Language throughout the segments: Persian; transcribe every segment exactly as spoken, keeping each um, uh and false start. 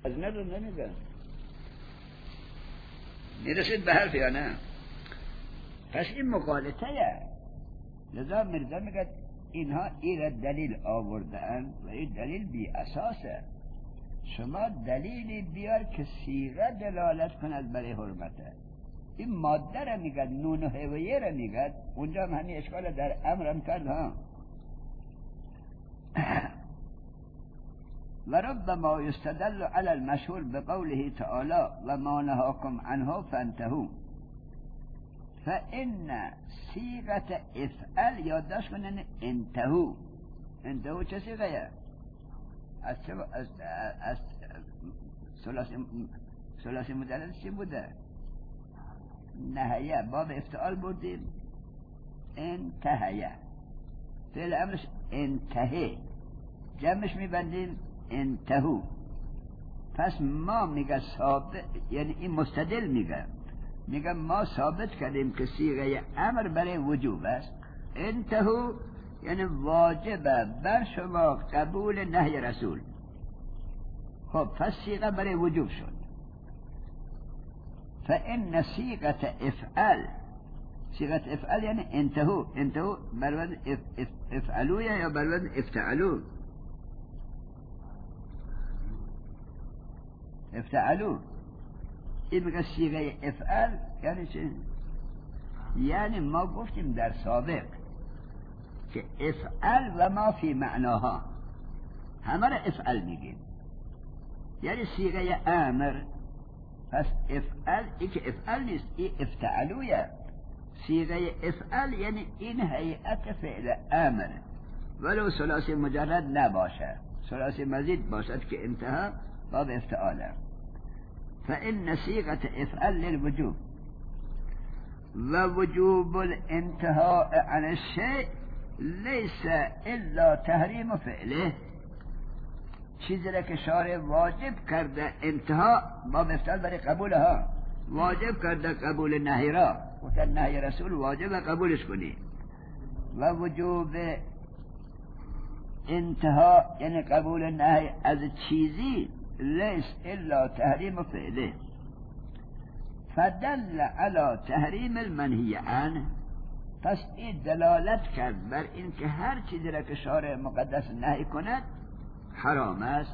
از نه رو نمیگن. میرسید به حرف یا نه؟ پس این مغالطه یه. لذا مرزا میگه اینها این دلیل آوردن و این دلیل بی اساسه. شما دلیلی بیار که صیغه دلالت کند برای حرمته. این ماده را میگد، نون و هویه را میگد، اونجا هم همین اشکال در امرم کرد ها. و ربما یستدل علی المشهور بقوله تعالی و ما نهاکم عنه فانتهوا فان صیغه افعل یادداشت کنن انتهوا. انتهوا چه صیغه؟ از چه از از ثلاثی ثلاثی مدلل چی بوده؟ نهیه باب افتعال بردیم، انتهیه فعل امرش انتهی، جمعش میبندیم انتهو. پس ما میگه ثابت، یعنی این مستدل میگه میگه ما ثابت کردیم که صیغه امر برای وجوب است. انتهو یعنی واجبه بر شما قبول نهی رسول. خب پس صیغه برای وجوب شد. فإن صيغة افعل، صيغة افعل یعنی انتهو، انتهو برود اف اف افعلو یا برود افتعلو؟ افتعلو. این میگه صیغه افعل یعنی چه؟ یعنی ما گفتیم در سابق که افعل و ما فی معناها همه را افعل میگیم، یعنی صیغه امر. پس افعل ای که افعل نیست، این افتعلویه. صیغه افعل یعنی این هیئت فعل امر ولو ثلاثی مجرد نباشه، ثلاثی مزید باشد که انتها باب افتعاله. فإن صيغة افعل للوجوب و وجوب الانتهاء عن الشيء ليس الا تحریم فعله. چیزی را که شارع واجب کرده انتها باب افتعال برای قبولها، واجب کرده قبول نهی را، گفتن نهی رسول واجب قبولش کنی. و وجوب انتها یعنی قبول نهی از چیزی لیس الا تحریم فعله. فدل علی تحریم المنهی عنه. پس این دلالت کرد بر این که هر چیزی را که شارع مقدس نهی کند حرام است.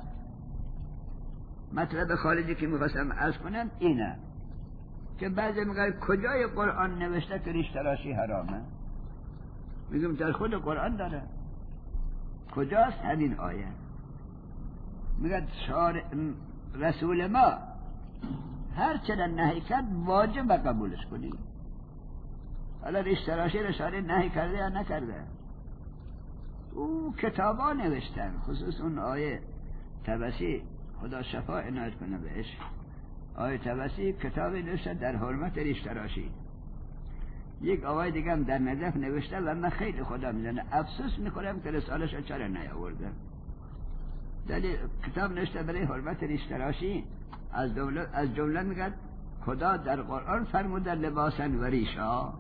مطلب خارجی که میخواستم عرض کنم اینه که بعضی میگن کجای قرآن نوشته که ریش تراشی حرامه؟ میگم در خود قرآن داره. کجاست؟ همین آیه میگه شارع رسول ما هر چرا نهی کرد واجب قبولش کنی. حالا ریش تراشی را شارع نهی کرده یا نکرده؟ او کتابا نوشتن، خصوص اون آیه طبسی خدا شفا عنایت کنه بهش، آیه طبسی کتابی نوشته در حرمت ریش تراشی. یک آقای دیگه هم در نجف نوشته و من خیلی خدا میدونه افسوس میکنم که رسالش چرا نیاورده. دلیل کتاب نوشته برای حرمت ریش تراشی. از جمله از جمله میگه خدا در قرآن فرموده لباسا و ریشا.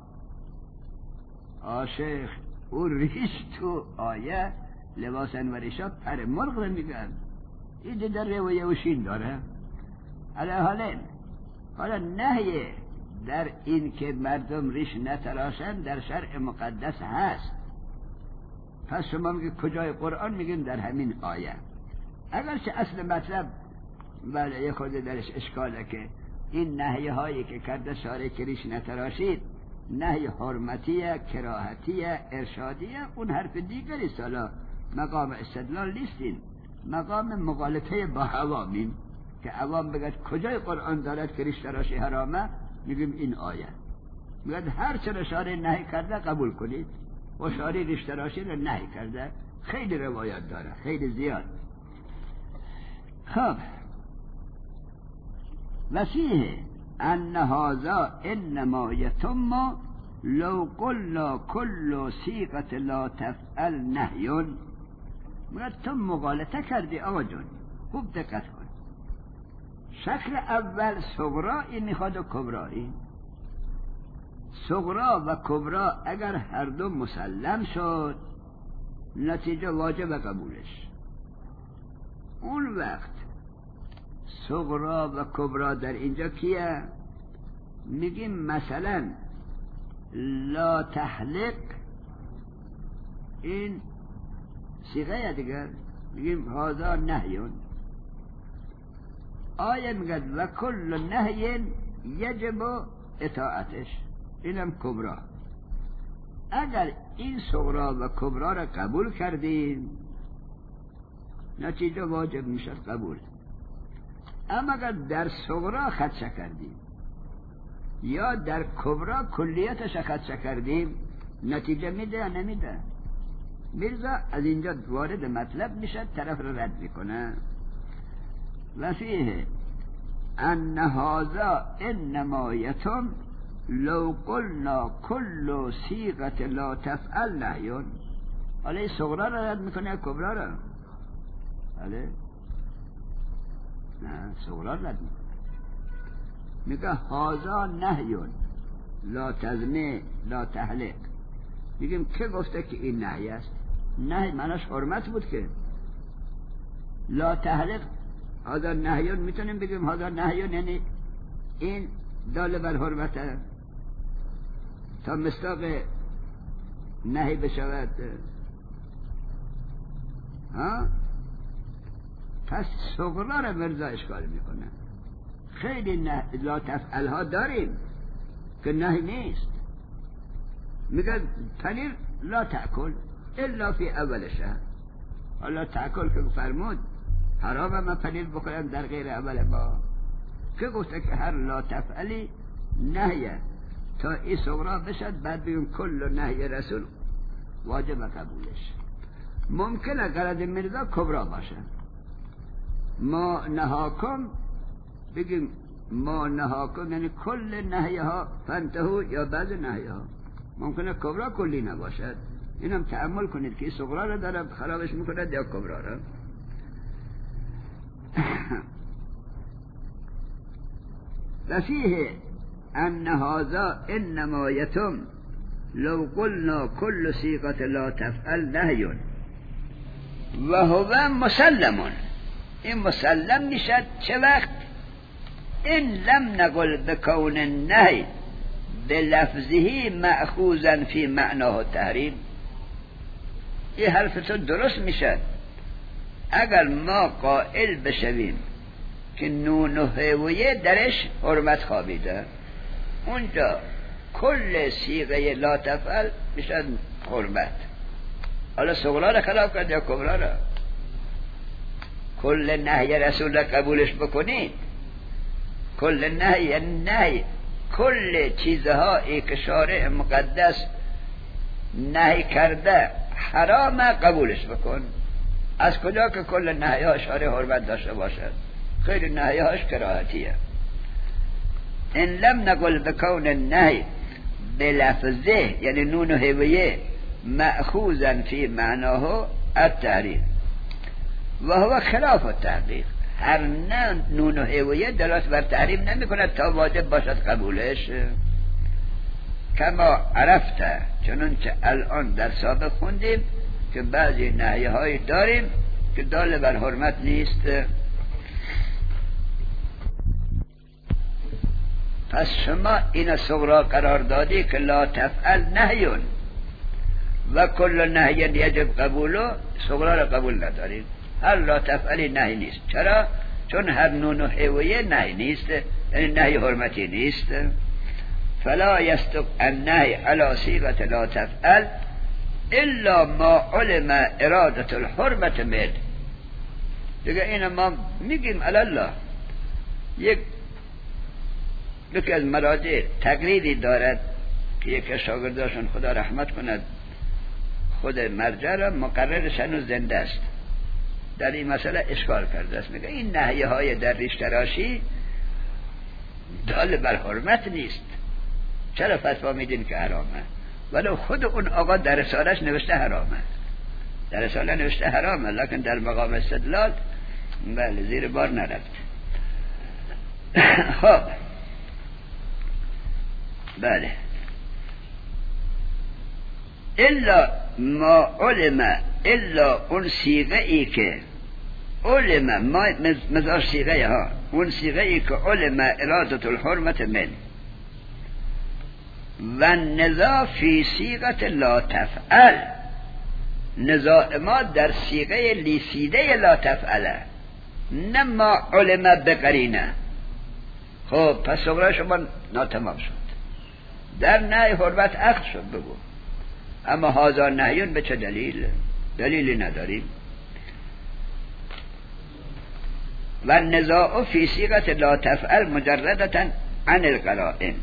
آشیخ او ریش تو آیه لباسا و ریشا پر مرغ میگن. این در روایه وشین داره. علی حالین حالا نهی در این که مردم ریش نتراشن در شرع مقدس هست. پس شما میگه کجای قرآن؟ میگیم در همین آیه. اگرچه اصل مطلب بله یه خود درش اشکاله که این نهی هایی که کرده شارع که ریش نتراشید نهی حرمتیه، کراهتیه، ارشادیه، اون حرف دیگری سالا مقام استدلال نیستین، مقام مغالطه با عوامین که عوام بگد کجای قرآن دارد که ریش تراشی حرامه؟ میگیم این آیه. میگد هر چرا شارع نهی کرده قبول کنید و شارع ریش تراشی رو نهی کرده. خیلی روایت داره، خیلی زیاد. خب وفیه ان هذا انما یتم لو قلنا كل صيغه لا تفعل نهی. میگد تو مغالطه کردی آقا جون، خوب دقت کن. شکل اول صغرایی میخواد و کبرایی. صغرا و کبرا اگر هر دو مسلم شد نتیجه واجب قبولش. اون وقت صغرا و کبرا در اینجا کیه؟ میگیم مثلا لا تحلق، این صیغه دیگر، میگیم هذا نهیون. آیه میگه و کل نهی یجب اطاعتش، اینم کبرا. اگر این صغرا و کبرا را قبول کردیم نتیجه واجب میشد قبول. اما اگر در صغرا خدشه کردیم یا در کبرا کلیتش خدشه کردیم نتیجه میده یا نمیده؟ میرزا از اینجا وارد مطلب میشه، طرف رو رد میکنه. و فیه ان هذا انما یتم لو قلنا کل صیغه لا تفعل نهیون. حالا این صغرا رو رد میکنه کبرا رو؟ بله نه، صغرا رد میکنه. میگه هذا نهیون لا تزنی لا تحلق. میگیم که گفته که این نهی است؟ نهی معناش حرمت بود که لا تحلق. هذا نهیون میتونیم بگیم هذا نهیون یعنی این داله بر حرمته تا مصداق نهی بشود. ها پس صغرا را مرزا اشکال میکنه. خیلی نه لا تفعل ها داریم که نهی نیست. میگه پنیر لا تأکل الا فی اول شهر. حالا تأکل که فرمود حرامه من پنیر بخورم در غیر اول ما، که گفته که هر لا تفعلی نهیه تا این صغرا بشد، بعد بگیم کل نهی رسول واجب قبولش. ممکنه غرض مرزا کبرا باشه. ما نهاکم بگیم ما نهاکم یعنی کل نهی ها فانتهو، یا بعض نهی ها. ممکنه کبرا کلی نباشد. اینم تأمل کنید که صغرا را داره خرابش میکنه یا کبرا را. وفیه ان هذا انما یتم لو قلنا کل صیغه لا تفعل نهیون و هو مسلمون. این مسلم میشد چه وقت؟ این لم نقل بکون النهی بلفظه مأخوذا فی معناه تحریم. این حرفتون درست میشد اگر ما قائل بشویم که نون و هویه درش حرمت خوابیده، اونجا کل صیغه لا تفعل میشد حرمت. حالا صغرا را خلاف کرد یا کبرا را؟ کل نهی رسول را قبولش بکنید. کل نهی یعنی نهی کل چیزهایی که شارع مقدس نهی کرده حرام قبولش بکن. از کجا که کل نهی ها شارع حرمت داشته باشد؟ خیلی نهی هاش کراهتیه. ان لم نقل بکون النهی بلفظه یعنی نون و هویه مأخوذا فی معناه التحریم و هو خلاف التحقیق. هر نه نون و هویه دلالت بر تحریم نمی کند تا واجب باشد قبولش. کما عرفته، چنانچه الان در سابق خوندیم که بعضی نهی هایی داریم که دال بر حرمت نیست. پس شما این صغرا قرار دادی که لا تفعل نهیون و کل نهی یجب قبولو، صغرا را قبول ندارید. هر لا تفعلی نهی نیست. چرا؟ چون هر نون و هویه نهی نیست، یعنی نهی حرمتی نیست. فلا یستق النهی علی صیغه لا تفعل الا ما علم اراده الحرمت مد. دیگه این ما میگیم علی الله. یک یکی از مراجع تقریری دارد که یک شاگرداشون خدا رحمت کند خود مرجع را مقررش هنوز زنده است، در این مسئله اشکال کرده است. میگه این نهیه های در ریش تراشی دال بر حرمت نیست، چرا فتوا میدین که حرامه؟ ولو خود اون آقا در رسالش نوشته حرامه، در رساله نوشته حرامه، لکن در مقام استدلال بله زیر بار نرفت. خب بله الا ما علم، الا اون صیغه ای که علم ما مثل صيغه ها اون صيغه ای که علم اراده الحرمت من و النزاع فی صیغه لا تفعل، نزاع ما در صیغه لیسیده لا تفعله، نه ما علم بقرینه. خب پس صغرا شما ناتمام شد، در نهی حرمت عقد شد بگو، اما هذا نهیون به چه دلیل؟ دلیلی نداریم. و النزاع فی صیغه لا تفعل مجردتا عن القرائن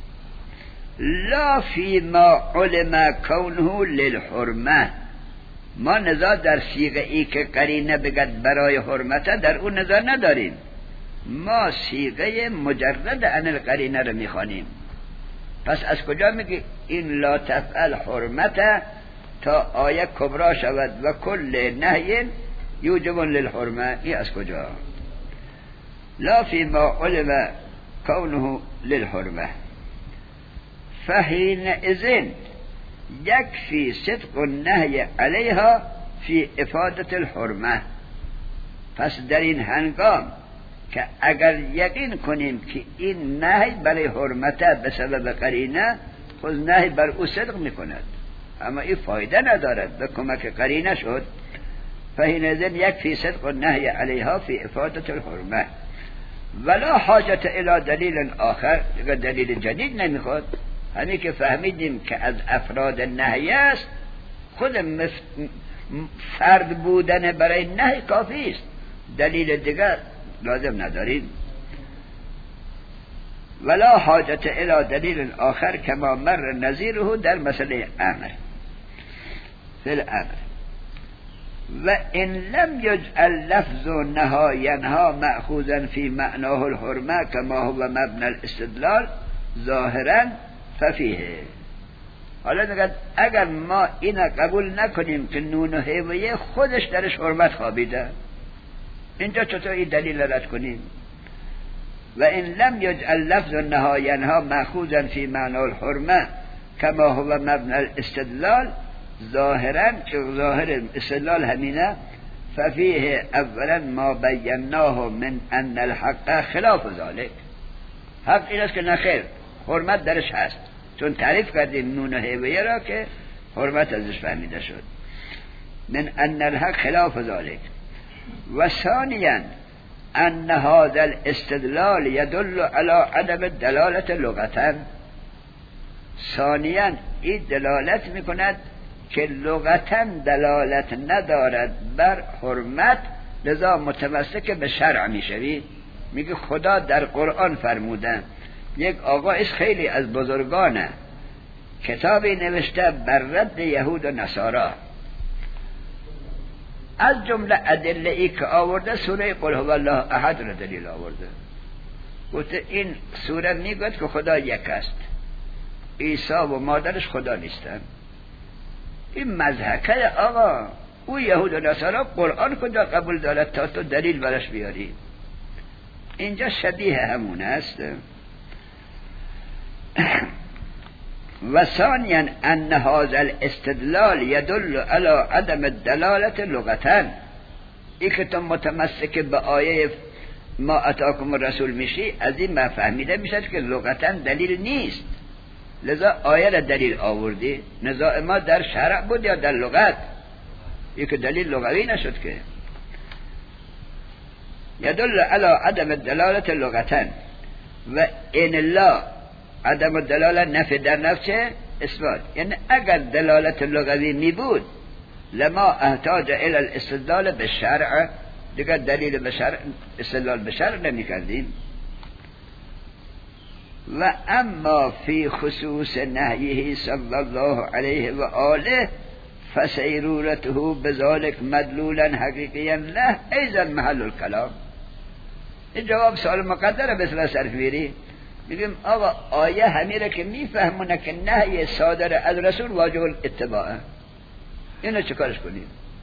لا فی ما علم کونه للحرمه. ما نزاع در صیغه ای که قرینه بگد برای حرمته در اون نزاع نداریم، ما صیغه مجرد عن القرینه رو میخوانیم. پس از کجا میگی این لا تفعل حرمته تا آیه کبرا شود و کل نهی یوجب للحرمه؟ این از کجا؟ لا فی ما علم کونه للحرمه فحین اذن یکفی صدق النهی علیها فی افادت الحرمه. پس در این هنگام که اگر یقین کنیم که این نهی برای حرمته به سبب قرینه، خود نهی بر او صدق میکند، اما این فایده ندارد، به کمک قرینه شد. فحین اذن یکفی صدق النهی علیها فی افادت الحرمه ولا حاجت الی دلیل آخر. اگر دلیل جدید نمیخواد، همین که فهمیدیم که از افراد نهی است، خود مف... فرد بودن برای نهی کافی است، دلیل دیگر لازم نداریم. ولا حاجت الی دلیل آخر کما مر نظیره در مسئله امر فی الامر و ان لم یجعل لفظ نها ینها مأخوذا فی معناه الحرمه کما هو مبنى الاستدلال ظاهرا ففیه. حالا نگه اگر ما این قبول نکنیم که نون و هیویه خودش درش حرمت خوابیده، اینجا چطور این دلیل رد کنیم؟ و ان لم یجعل لفظ نها ینها مأخوذا فی معناه الحرمه کما هو مبنى الاستدلال ظاهرا، که ظاهر استدلال همینه، ففیه اولا ما بیناه من ان الحق خلاف ذلك. حق این است که نخیر حرمت درش هست، چون تعریف کردیم نون و هیویه را که حرمت ازش فهمیده شد. من ان الحق خلاف ذلك. و ثانیا ان هذا الاستدلال يدل على عدم الدلاله لغتا. ثانیا این دلالت میکند که لغتا دلالت ندارد بر حرمت، لذا متمسک به شرع میشوی. میگه خدا در قرآن فرمودن، یک آقای خیلی از بزرگانه کتابی نوشته بر رد یهود و نصارا، از جمله ادله ای که آورده سوره قل هو الله احد را دلیل آورده. گفته این سوره میگوید که خدا یک است، عیسی و مادرش خدا نیستن. این مضحکه آقا، او یهود و نصارا قرآن کجا قبول دارد تا تو دلیل برش بیاری؟ اینجا شبیه همون است. و ثانیا ان هذا الاستدلال يدل على عدم الدلاله لغتا. این که تو متمسک به آیه ما اتاکم الرسول میشی، از این ما فهمیده میشه که لغتا دلیل نیست، لذا آیه را دلیل آوردی. نزاع ما در شرع بود یا در لغت؟ این که دلیل لغوی نشد که. يدل على عدم الدلاله لغتا و ان الله عدم الدلاله نفی در نفسه اثبات. یعنی اگر دلالت لغوی می بود لما احتاج الى الاستدلال بالشرع، دیگر دلیل به شرع استدلال به شرع نمی کردیم. و اما فی خصوص نهیه صلی الله علیه و آله فسیرورته بذلك مدلولا حقیقیا له ایضا محل الکلام. این جواب سوال مقدره مثل سرفیری. میگیم آقا آیه همیره که میفهمونه که نهی صادر از رسول واجب اتباعه، اینو چکارش کنیم؟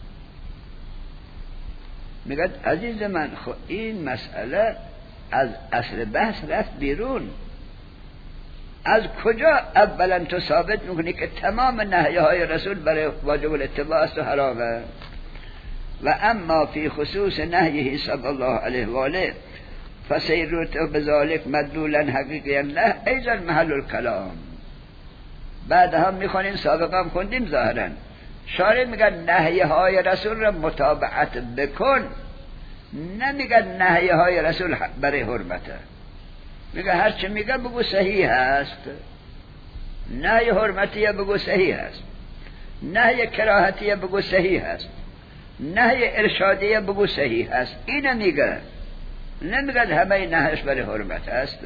میگه عزیز من خب این مسئله از اصل بحث رفت بیرون. از کجا اولا تو ثابت میکنی که تمام نهی های رسول برای واجب الاتباع است و حرامه؟ و اما فی خصوص نهیه صلی الله علیه و آله فسیرت بذالک مدلولا حقیقیا له ایضا محل الکلام. بعد هم میخونیم، سابقا هم خوندیم ظاهرا شارع میگن نهیه های رسول را متابعت بکن، نمیگن نهیه های رسول برای حرمته، میگه هر چه میگه بگو صحیح هست. نهی حرمتیه بگو صحیح هست، نهی کراهتیه بگو صحیح هست، نهی ارشادیه بگو صحیح هست. اینو میگه، نمیگن همه نهیش برای حرمت هست.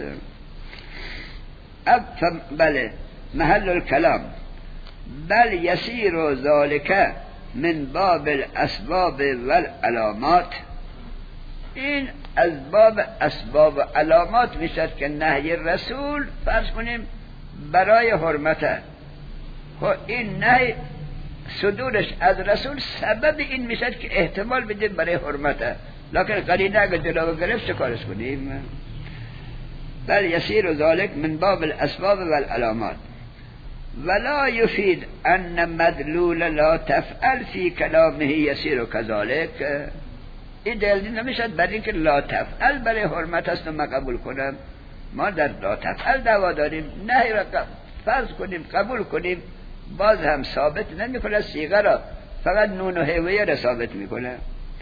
اب بله محل الکلام بل یسیر ذالک من باب الاسباب والعلامات. این از باب اسباب و علامات میشد که نهی رسول فرض کنیم برای حرمته. خب این نهی صدورش از رسول سبب این میشد که احتمال بدیم برای حرمته، لکن قرینه اگر جلو گرفت چه کارش کنیم؟ بل یسیر ذالک من باب الاسباب والعلامات ولا یفید ان مدلول لا تفعل فی کلامه یسیر کذالک. این دلیل نمیشد بر اینکه لا تفعل برای حرمت است و ما قبول کنم. ما در لا تفعل دعوا داریم، نهی را فرض کنیم قبول کنیم، باز هم ثابت نمی کنه صیغه را، فقط نون و حیویه را ثابت می کنه.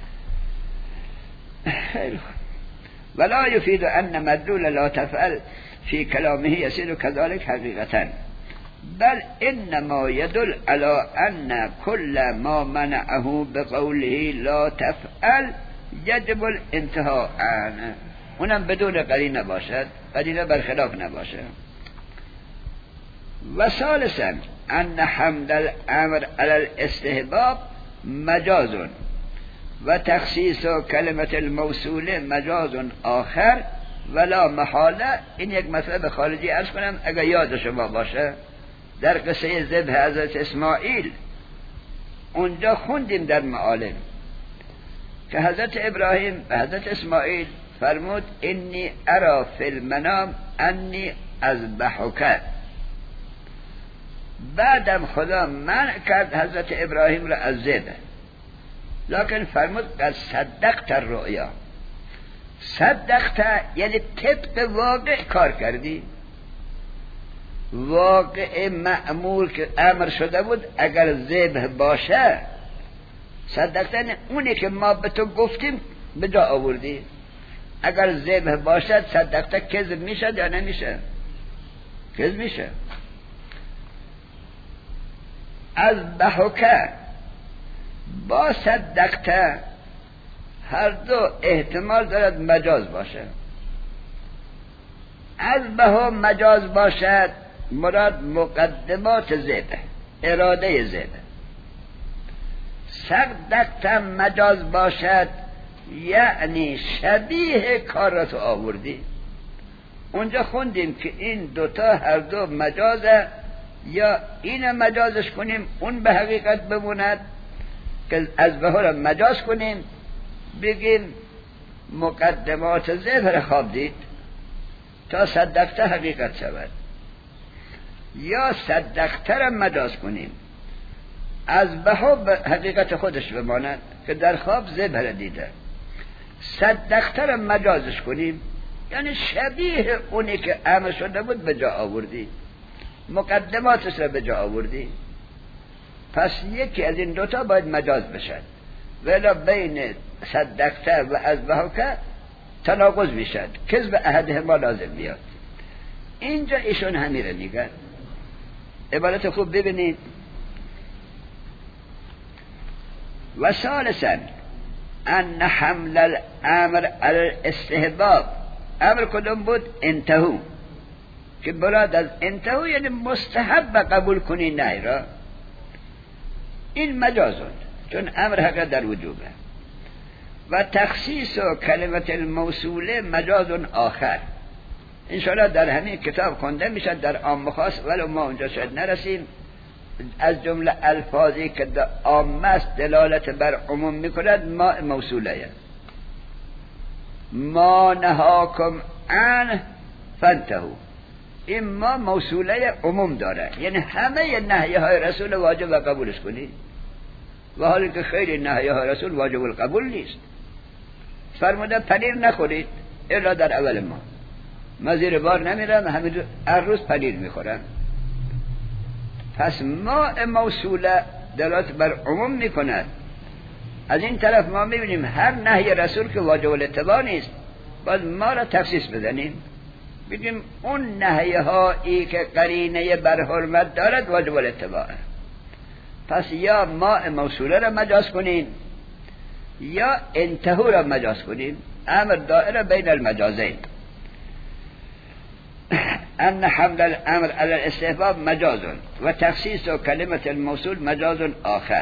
ولا یفید ان مدلول لا تفعل فی کلامه یسیر کذالک حقیقتا بل انما يدل على ان كل ما منعه بقوله لا تفعل يجب الانتهاء عنه. اونم بدون قرینه باشد، قرینه برخلاف نباشه. و ثالثا ان حمل الامر على الاستحباب مجاز و تخصیص کلمه الموصوله مجاز آخر ولا محاله. این یک مطلب خارجی عرض کنم اگر یاد شما باشه، در قصه ذبح حضرت اسماعیل اونجا خوندیم در معالم که حضرت ابراهیم و حضرت اسماعیل فرمود انی ارا فی المنام انی اذبحک. بعدم خدا منع کرد حضرت ابراهیم را از ذبح، لکن فرمود قد صدقت الرؤیا. صدقت یعنی طبق واقع کار کردی، واقع معمول که امر شده بود اگر ذبح باشه صدقتن اونی که ما به تو گفتیم به جا آوردی. اگر ذبح باشد صدقته کذب میشه یا نمیشه؟ کذب میشه. از بحکه با صدقته هر دو احتمال دارد مجاز باشه. از بها مجاز باشد مراد مقدمات ذبح، اراده ذبح. صدقتم مجاز باشد یعنی شبیه کار را تو آوردی. اونجا خوندیم که این دوتا هر دو مجازه، یا این مجازش کنیم اون به حقیقت بموند که از بها را مجاز کنیم بگیم مقدمات ذبح را خواب دید تا صدقته حقیقت شود، یا صدقته را مجاز کنیم از بها به حقیقت خودش بماند که در خواب ذبح را دیده. صدقته را مجازش کنیم یعنی شبیه اونی که امر شده بود به جا آوردی، مقدماتش را به جا آوردی. پس یکی از این دوتا باید مجاز بشد، ولی بین صدقته و از بها که تناقض میشد، کذب احدهما لازم بیاد. اینجا ایشون همیره میگن. عبارت خوب ببینید. و ثالثا ان حمل الامر علی الاستحباب. امر کدوم بود؟ انتهو، که مراد از انتهو یعنی مستحب قبول کنی نهی را. این مجازون چون امر حق در وجوبه. و تخصیص و کلمت الموصوله مجاز آخر. انشاءالله در همین کتاب خونده میشد در عام خاص، ولی ما اونجا شاید نرسیم. از جمله الفاظی که در عام است دلالت بر عموم میکند ما موصوله. ما نهاکم عن فانتهوا. این ما موصوله عموم داره، یعنی همه نهی های رسول واجب و قبولش کنی. و حالی که خیلی نهی ها رسول واجب القبول نیست. فرموده پنیر نخورید الا در اول ما، ما زیر بار نمیرم، همین هر روز پنیر میخورم. پس ماء موصوله دلالت بر عموم میکند. از این طرف ما میبینیم هر نهی رسول که واجب الاتباع نیست، باید ما را تخصیص بزنیم، بگیم اون نهی هایی که قرینه بر حرمت دارد واجب الاتباع. پس یا ماء موصوله را مجاز کنیم یا انتهو را مجاز کنیم. امر دائره بین المجازین. ان حمل الامر على الاستحباب مجاز و تخصیص کلمه الموصول مجاز آخر.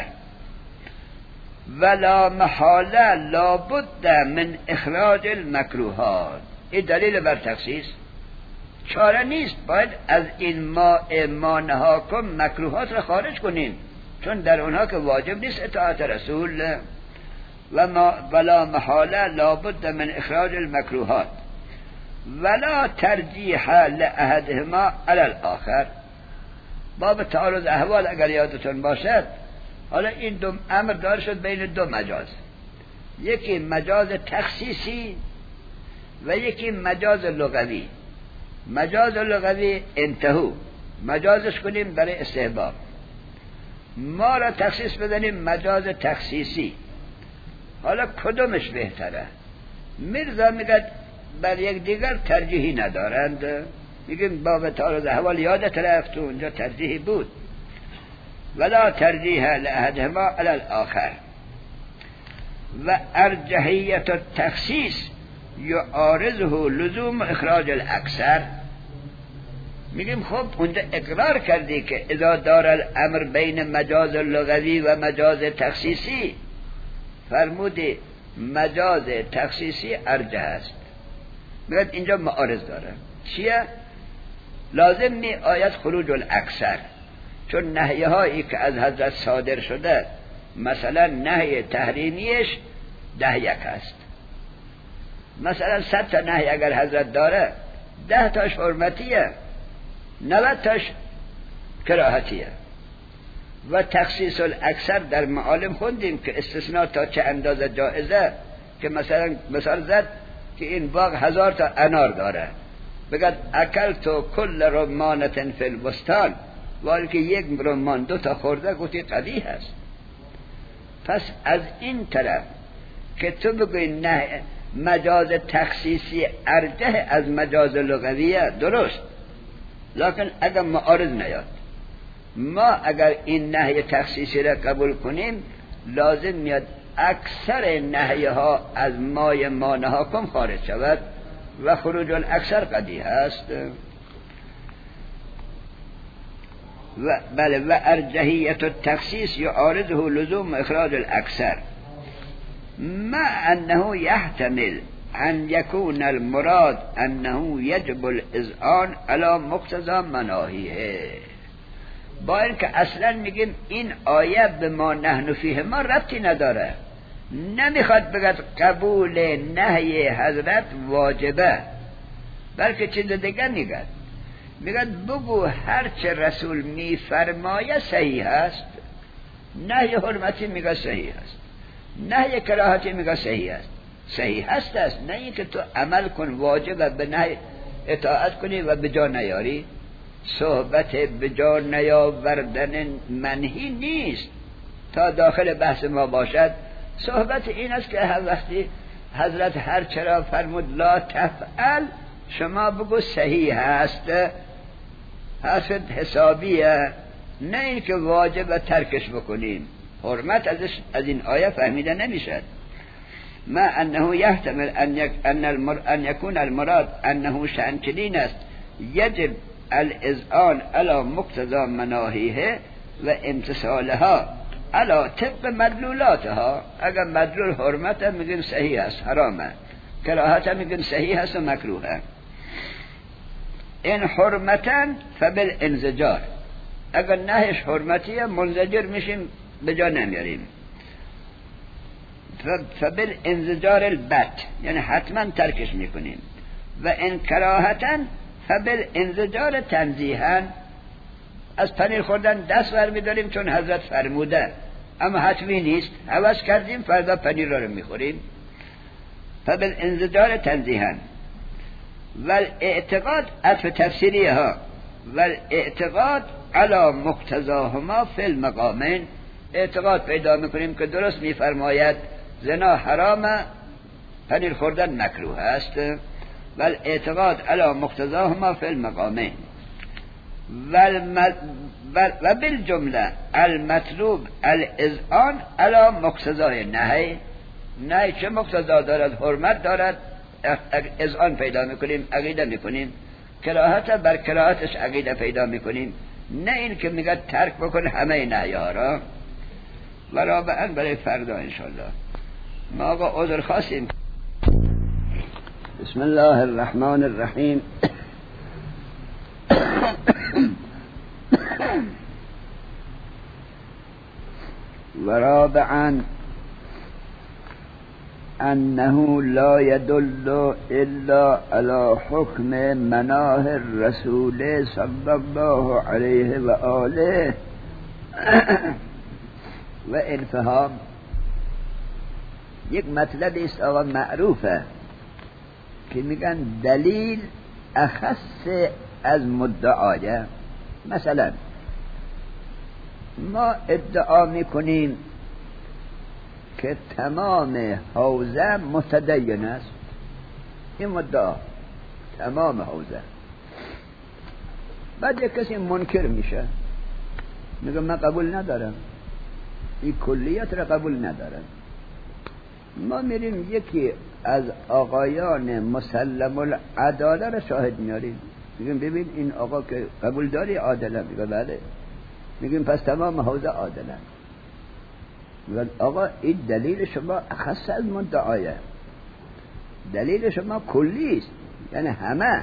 ولا محاله لابد من اخراج المکروهات. این دلیل بر تخصیص. چاره نیست، باید از این ماء ما نهاکم مکروهات را خارج کنیم، چون در اونها که واجب نیست اطاعت رسول. و ما ولا محاله لابد من اخراج المکروهات ولا ترجیح لأحدهما علی الاخر. باب تعارض احوال اگر یادتون باشد، حالا این دو امر دار شد بین دو مجاز، یکی مجاز تخصیصی و یکی مجاز لغوی. مجاز لغوی انتهو مجازش کنیم برای استحباب، ما را تخصیص بدنیم مجاز تخصیصی. حالا کدومش بهتره؟ میرزا میگه بر یک دیگر ترجیحی ندارند. میگیم باب تعارض احوال یادت رفت تو اونجا ترجیحی بود. ولا ترجیح لأحدهما علی الاخر و ارجحیت التخصیص یعارضه لزوم اخراج الاکثر. میگیم خب اونجا اقرار کردی که اذا دار الامر بین مجاز لغوی و مجاز تخصیصی، فرمودی مجاز تخصیصی ارجح است. میگه اینجا معارض داره. چیه؟ لازم می آید خروج الاکثر، چون نهی هایی که از حضرت صادر شده، مثلا نهی تحریمیش ده یک است. مثلا صد تا نهی اگر حضرت داره، ده تاش حرمتیه، نود تاش کراهتیه. و تخصیص الاکثر در معالم خوندیم که استثناء تا چه اندازه جائزه، که مثلا مثال زد که این باغ هزار تا انار داره، بگد اکل تو کل رمانتن فی البستان، ولی که یک رمان دو تا خورده، گوتی قبیح است. پس از این طرف که تو بگوی نه مجاز تخصیصی ارجح از مجاز لغویه، درست، لکن اگر معارض نیاد، ما اگر این نهی تخصیصی را قبول کنیم، لازم میاد اکثر نهی ها از مای ما نهاکم خارج شود و خروج الاکثر قدیح است. و بله و ارجحیت التخصیص یعارضه لزوم اخراج الاکثر ما انه یحتمل ان یکون المراد انه یجب الاذعان علی مقتضی مناهیه. با این که اصلا میگیم این آیه به ما نحن فیه ما ربطی نداره، نمیخواد بگد قبول نهی حضرت واجبه، بلکه چیز دیگر میگد، میگد بگو هرچه رسول میفرمایه صحیح است. نهی حرمتی میگه صحیح است، نهی کراهتی میگه صحیح است. صحیح است است، نه اینکه تو عمل کن واجبه به نهی اطاعت کنی و به جا نیاری. صحبت به جا نیاوردن منهی نیست تا داخل بحث ما باشد. صحبت این است که هر وقتی حضرت هر چرا فرمود لا تفعل، شما بگو صحیح هست، حسد حسابیه، نه این که واجب ترکش بکنیم. حرمت ازش از این آیه فهمیده نمیشد. ما انه یحتمل ان, یک ان, المر ان یکون المراد انه شأن است یجب الاذعان علی مقتضی مناهیه و امتصالها علی طبق مدلولاتها. اگر مدلول حرمت میگیم صحیح است حرامه، کراهت میگیم صحیح است و مکروهه. این حرمتن فبالانزجار، اگر نهش حرمتیه منزجر میشیم به جا نمیاریم. فبالانزجار البت، یعنی حتما ترکش میکنیم. و این کراهتن فبالانزجار تنزیها، از پنیر خوردن دست بر میداریم چون حضرت فرموده، اما حتمی نیست. هوس کردیم فردا پنیر را رو میخوریم. فبالانزجار تنزیها والاعتقاد عطف تفسیری ها والاعتقاد علی مقتضاهما فی المقامین. اعتقاد پیدا میکنیم که درست میفرماید زنا حرامه، پنیر خوردن مکروه است. والاعتقاد علی مقتضاهما فی المقامین و بالجمله المطلوب الاذعان علی مقتضای نهی. نهی چه مقتضا دارد؟ حرمت دارد، اذعان پیدا میکنیم، عقیده میکنیم. کراهت بر کراهتش عقیده پیدا میکنیم، نه این که میگه ترک بکن همه نهی ها را. و رابعا برای فردا انشالله ما آقا عذر خواستیم. بسم الله الرحمن الرحیم. و رابعا انه لا يدل الا على حكم مناه الرسول صلی الله علیه و آله و الفهام. یک مطلب است آقا معروفه که میگن دلیل اخص از مدعای. مثلا ما ادعا میکنیم که تمام حوزه متدین است. این مدعا تمام حوزه. بعد یک کسی منکر میشه، میگه من قبول ندارم، این کلیت را قبول ندارم. ما میریم یکی از آقایان مسلم العداله را شاهد میاریم، میگیم ببین این آقا که قبول داری عادله؟ میگه بله. میگیم پس تمام حوزه عادله. میگن آقا این دلیل شما خاص از مدعایه، دلیل شما کلی است، یعنی همه.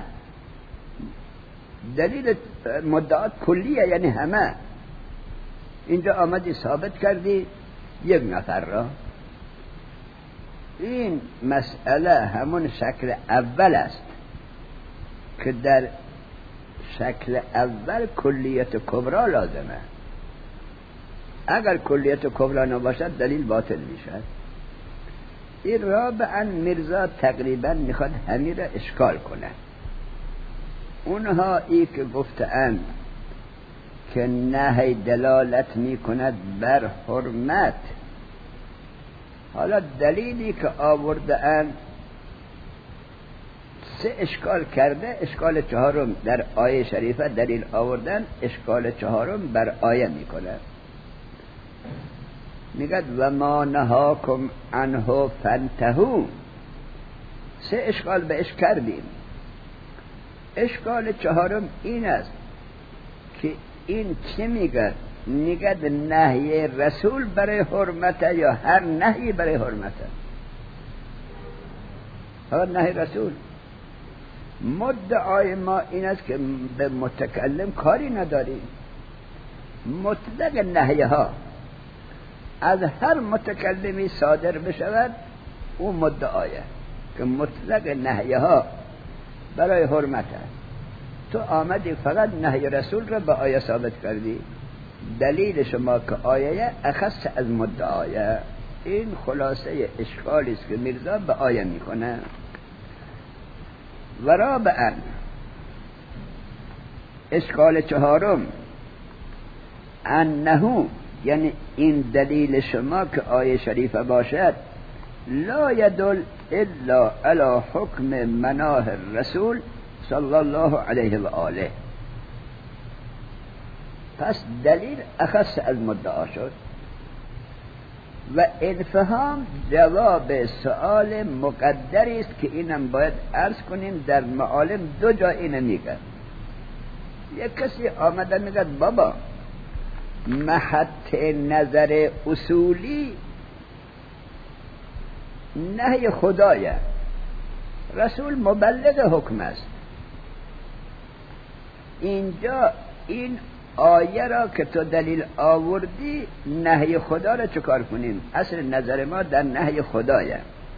دلیل مدعات کلیه یعنی همه. اینجا آمدی ثابت کردی یک نفر را. این مسئله همون شکل اول است که در شکل اول کلیت کبرا لازمه. اگر کلیت کبرا نباشد دلیل باطل میشد. این را به ان میرزا تقریبا میخواد همین را اشکال کنه. اونها ای که گفتند که نهی دلالت میکند بر حرمت، حالا دلیلی که آورده اند سه اشکال کرده. اشکال چهارم در آیه شریفه دلیل آوردن، اشکال چهارم بر آیه میکنه. میگد و ما نهاکم عنه فانتهوا. سه اشکال بهش کردیم. اشکال چهارم این است که این چه میگد؟ میگد نهی رسول برای حرمت یا هر نهی برای حرمت؟ هر نهی رسول. مدعای ما این است که به متکلم کاری نداریم. مطلق نهی ها از هر متکلمی صادر بشود او مدعایه که مطلق نهی ها برای حرمت است. تو آمدی فقط نهی رسول را به آیه ثابت کردی. دلیل شما که آیه اخص از مدعایه. این خلاصه اشکالی است که میرزا به آیه میکنه. و رابعا اشکال چهارم انه، یعنی این دلیل شما که آیه شریفه باشد لا يدل الا على حکم مناه الرسول صلی الله علیه و آله. پس دلیل اخص از مدعا شد. و انفهام جواب سؤال مقدری است که اینم باید عرض کنیم. در معالم دو جا اینه میگه. یک کسی آمده میگه بابا محط نظر اصولی نهی خدایه، رسول مبلغ حکم است. اینجا این آیه را که تو دلیل آوردی نهی خدا را چکار کنیم؟ اصل نظر ما در نهی خدایه.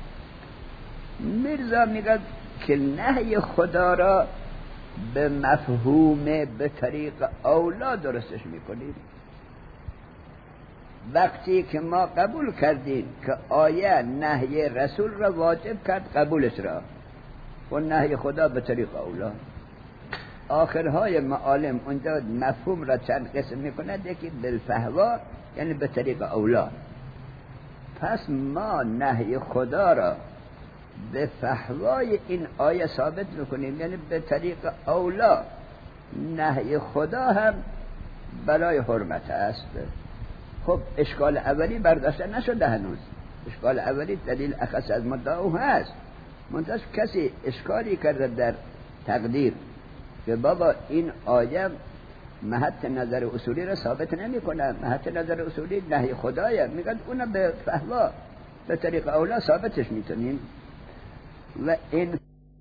میرزا میگه که نهی خدا را به مفهوم به طریق اولا درستش میکنیم. وقتی که ما قبول کردیم که آیه نهی رسول را واجب کرد قبولش را و نهی خدا به طریق اولا، آخرهای معالم اونجا مفهوم را چند قسم میکند. یکی بالفهوا یعنی به طریق اولا. پس ما نهی خدا را به فهوای این آیه ثابت میکنیم، یعنی به طریق اولا نهی خدا هم برای حرمت است. خب اشکال اولی برداشته نشده هنوز. اشکال اولی دلیل اخص از مدعا هست. منتها کسی اشکالی کرده در تقدیر که بابا این آیه محط نظر اصولی را ثابت نمی کنه، محط نظر اصولی نهی خدایه، میگن اونم به فهوا به طریق اولا ثابتش میتونیم. و این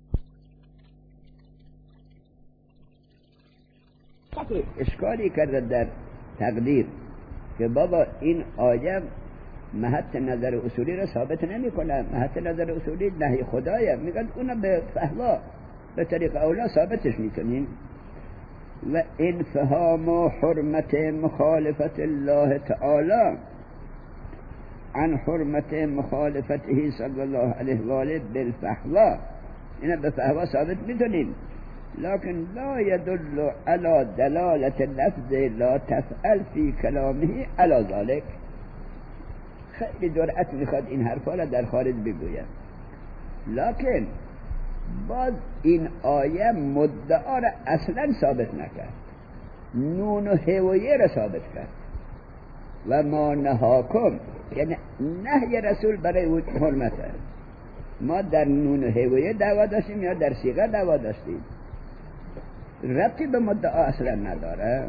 اشکالی کرده در تقدیر که بابا این آیه محط نظر اصولی را ثابت نمی کنه، محط نظر اصولی نهی خدایه، میگن اونم به فهوا به طریق اولا ثابتش میتونیم. و انفهام و حرمت مخالفت الله تعالی عن حرمت مخالفته صلی الله علیه و آله بالفهوا، اینا به فهوا ثابت میتونیم. لكن لا يدل على دلالة لفظ لا تفعل في كلامه على ذلك. خیلی جرأت میخواد این حرفا را در خارج بگوید، لكن باز این آیه مدعا را اصلا ثابت نکرد، نون و هویه را ثابت کرد. و ما نهاکم یعنی نهی رسول برای حرمت است. ما در نون و هویه دعوا داشتیم یا در صیغه دعوا داشتیم، ربطی به مدعا اصلا نداره.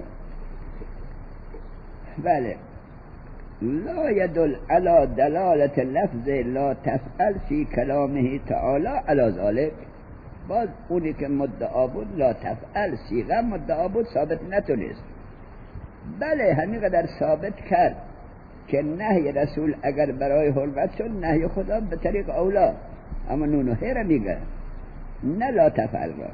بله. لا يدل على دلالة لفظ لا تفعل في كلامه تعالى على ذلك. باز اونی که مدعا بود لا تفعل صیغه مدعا بود ثابت نتونست. بله همین قدر ثابت کرد که نهی رسول اگر برای حرمت شد نهی خدا به طریق اولا، اما نونو هیره میگه نه لا تفعل را.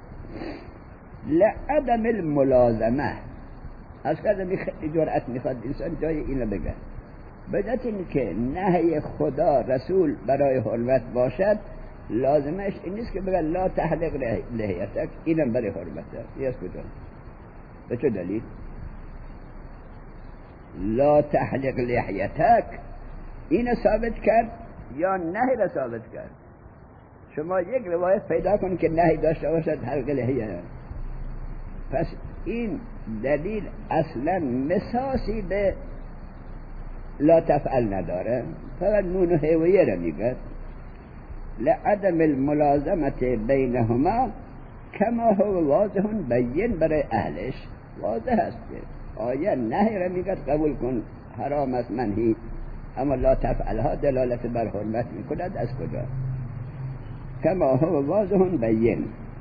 لعدم الملازمه از کردم خیلی جرأت میخواد انسان جای اینو بگه، بجات این که نهی خدا رسول برای حرمت باشد لازمش این نیست که بگه لا تحلق لحیتک، اینم برای حرمت است. یه از کجا؟ به چه دلیل؟ لا تحلق لحیتک این ثابت کرد یا نهی را ثابت کرد؟ شما یک روایت پیدا کن که نهی داشته باشد حلق لحیه، پس این دلیل اصلا مساسی به لا تفعل نداره، فقط نون و هویه را میگه. لعدم الملازمت بینهما کما هو واضح بین برای اهلش واضح است که آیه نهی را میگه قبول کن حرام است منهی، اما لا تفعلها دلالت بر حرمت میکند. از کجا؟ کما هو واضح بین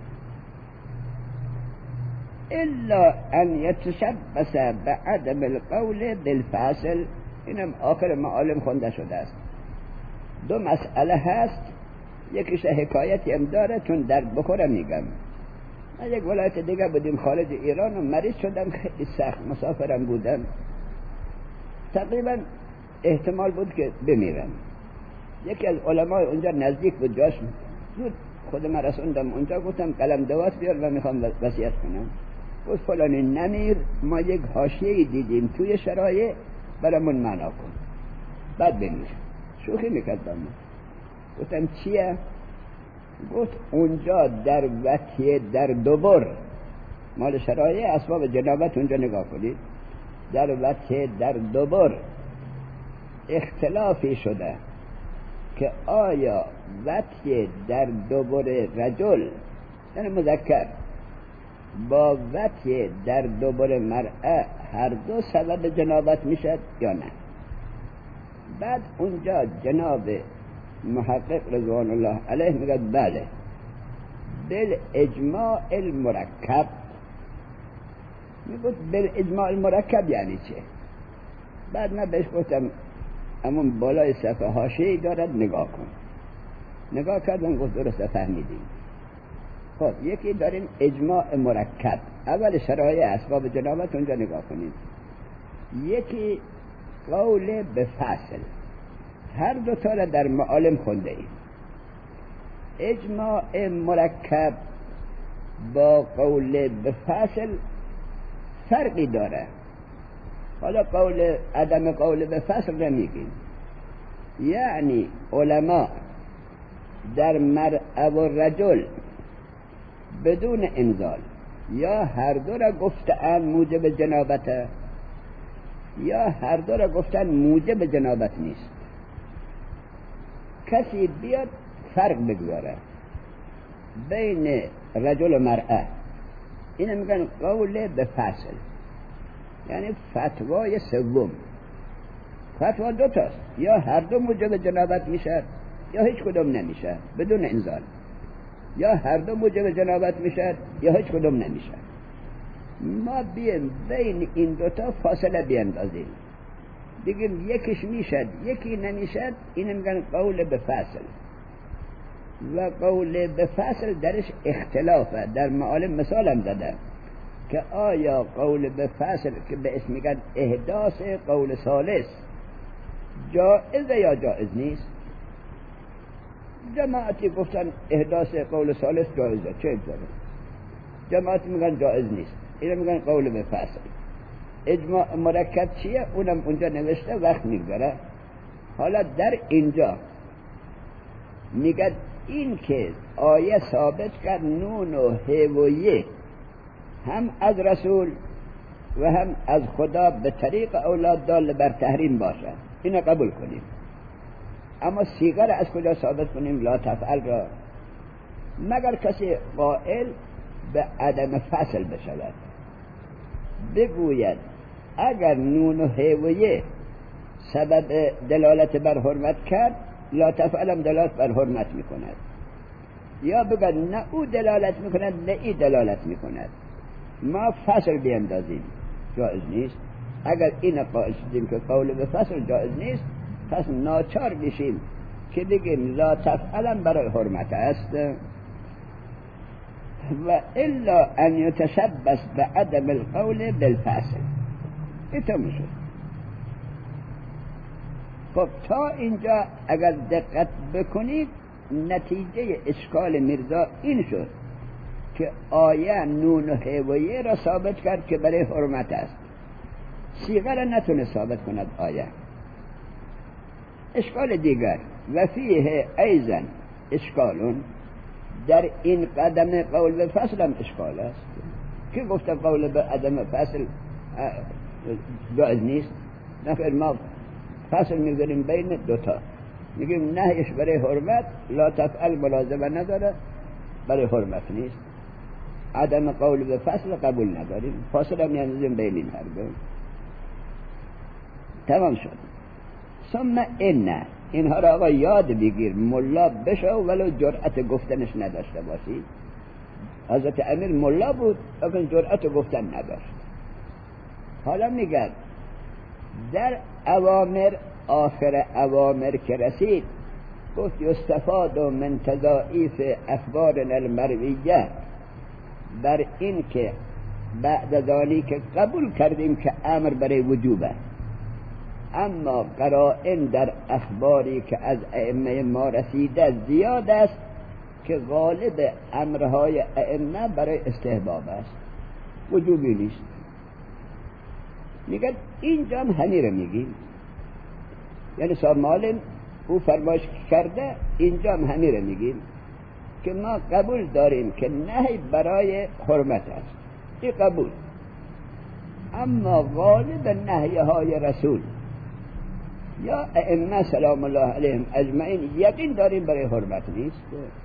الا ان يتشبث بعدم القول بالفاصل. اینم آخر معالم خونده شده است. دو مسئله هست، یکیش حکایتی هم داره چون درد بخوره میگم. من یک ولایت دیگه بودیم خارج ایران و مریض شدم، خیلی سخت مسافرم بودم، تقریبا احتمال بود که بمیرم. یکی از علمای اونجا نزدیک بود، جاش زود خود من رسوندم اونجا، گفتم قلم دوات بیار و میخوام وصیت کنم. گفت فلانی نمیر، ما یک حاشیه‌ای دیدیم توی شرایع برامون معنا کن بعد بمیر. شوخی میکرد با من. گفتم چیه؟ گفت اونجا در وطیه در دوبر، مال شرایع اسباب جنابت اونجا نگاه کنید، در وطیه در دوبر اختلافی شده که آیا وطیه در دوبر رجل یعنی مذکر با وطیه در دوبر مرأة هر دو سبب جنابت میشد یا نه. بعد اونجا جناب محقق رضوان الله علیه میگه بله بالاجماع المرکب. میگه بالاجماع المرکب یعنی چه؟ بعد من بهش گفتم همون بالای صفحه حاشیه‌ای دارد نگاه کن. نگاه کردم گفت درسته فهمیدیم. خب یکی داریم اجماع مرکب، اول شرایع اسباب جنابت اونجا نگاه کنید. یکی قول به فصل، هر دو تا را در معالم خونده ایم. اجماع مرکب با قول به فصل فرقی داره. حالا قول عدم قول به فصل را میگیم، یعنی علما در مرء و رجل بدون انزال یا هر دو را گفتن موجب جنابته یا هر دو را گفتن موجب جنابت نیست. کسی بیاد فرق بگذاره بین رجل و مرأه، اینو میگن قول به فصل، یعنی فتوای سوم. فتوا دو تاست، یا هر دو موجب جنابت میشه یا هیچ کدوم نمیشه بدون انزال، یا هر دو موجب جنابت میشه یا هیچ کدوم نمیشه. ما بیم بین این دوتا فاصله بیندازیم، بگیم یکیش میشد یکی نمیشد، اینو میگن قول به فصل. و قول به فصل درش اختلافه. در معالم مثالم زده که آیا قول به فصل که به اسم میگن احداث قول ثالث جائزه یا جائز نیست؟ جماعتی گفتن احداث قول ثالث جائزه، چه اجازه؟ جماعتی میگن جائز نیست، اینو میگن قول به فصل. اجماع مرکب چیه؟ اونم اونجا نوشته، وقت میگذره. حالا در اینجا میگه این که آیه ثابت کرد نون و ه و ی هم از رسول و هم از خدا به طریق اولاد دال بر تحریم باشه، اینو قبول کنیم. اما صیغه را از کجا ثابت کنیم؟ لا تفعل را، مگر کسی قائل به عدم فصل بشود، بگوید اگر نون و ه و ی سبب دلالت بر حرمت کرد، لا تفعلم دلالت بر حرمت میکند، یا بگوید نه او دلالت میکند نه ای دلالت میکند، ما فصل بیندازیم، جائز نیست. اگر این قائل شدیم که قول به فصل جائز نیست، پس ناچار بشیم که بگیم لا تفعلم برای حرمت است. و الا ان یتشبث به عدم القول بالفصل. ایتا میشه. خب تا اینجا اگر دقت بکنید، نتیجه اشکال میرزا این شد که آیه نون و ه و ی را ثابت کرد که برای حرمت است، صیغه را نتونه ثابت کند آیه. اشکال دیگر و فیه ایضا اشکالون، در این قدم قول به فصل هم اشکال است. که گفته قول به عدم فصل جایز نیست؟ نفر ما فصل میذاریم بین دوتا، میگیم نهیش برای حرمت، لا تفعل ملازمه نداره، برای حرمت نیست. عدم قول به فصل قبول نداریم، فاصله میاندازیم بین این هر دو. تمام شد. ثم این اینها را آقا یاد بگیر، ملا بشو ولو جرأت گفتنش نداشته باشی. حضرت امیر ملا بود لیکن جرأت گفتن نداشت. حالا میگه در اوامر، آخر اوامر که رسید، گفت یستفاد من تضاعیف اخبارنا المرویه، بر این که بعد ذالک که قبول کردیم که امر برای وجوبه، اما قرائن در اخباری که از ائمه ما رسیده زیاد است که غالب امرهای ائمه برای استحباب است، وجوبی نیست. میگه اینجا هم همین رو میگیم، یعنی سامالن او فرمایش کرده، اینجا هم همین رو میگیم که ما قبول داریم که نهی برای حرمت است، این قبول، اما غالب نهی های رسول یا ائمه سلام الله علیهم اجمعین یقین داریم برای حرمت نیست.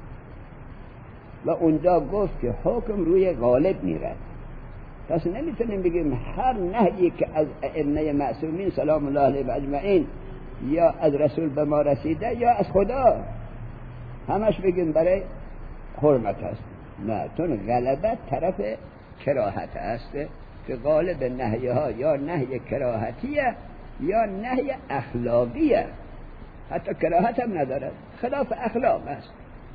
و اونجا گفت که حکم روی غالب میرد، پس نمیتونیم بگیم هر نهی که از ائمه معصومین سلام الله علیهم اجمعین یا از رسول به ما رسیده یا از خدا همش بگیم برای حرمت است. نه، چون غلبت طرف کراهت است که غالب نهی ها یا نهی کراهتیه یا نهی اخلاقیه، حتی کراهت هم ندارد، خلاف اخلاق است.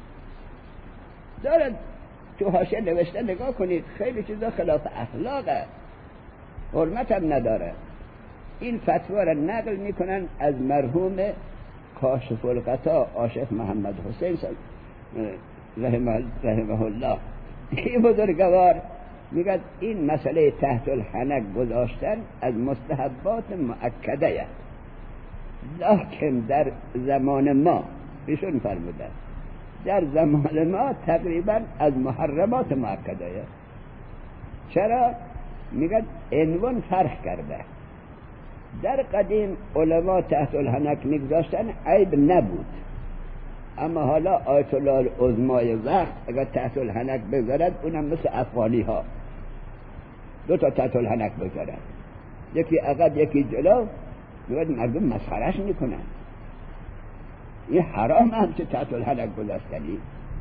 دارد تو حاشیه نوشته، نگاه کنید، خیلی چیزا خلاف اخلاقه، حرمت هم نداره. این فتوا را نقل میکنن از مرحوم کاشف الغطا عاشق محمد حسین رحمه, رحمه الله. این بزرگوار میگه این مسئله تحت الحنک گذاشتن از مستحبات مؤکده است، لکن در زمان ما ایشون فرمودن در زمان ما تقریبا از محرمات مؤکده است. چرا؟ میگه عنوان فرق کرده. در قدیم علما تحت الحنک میگذاشتن عیب نبود، اما حالا آیت الله العظمای وقت اگر تحت الحنک بذارد اونم مثل افغانی ها دو تا تحت الحنک بذارد، یکی عقب یکی جلو، میگه مردم مسخرش میکنن. این حرام هم که تحت الحنک گذاشتنی.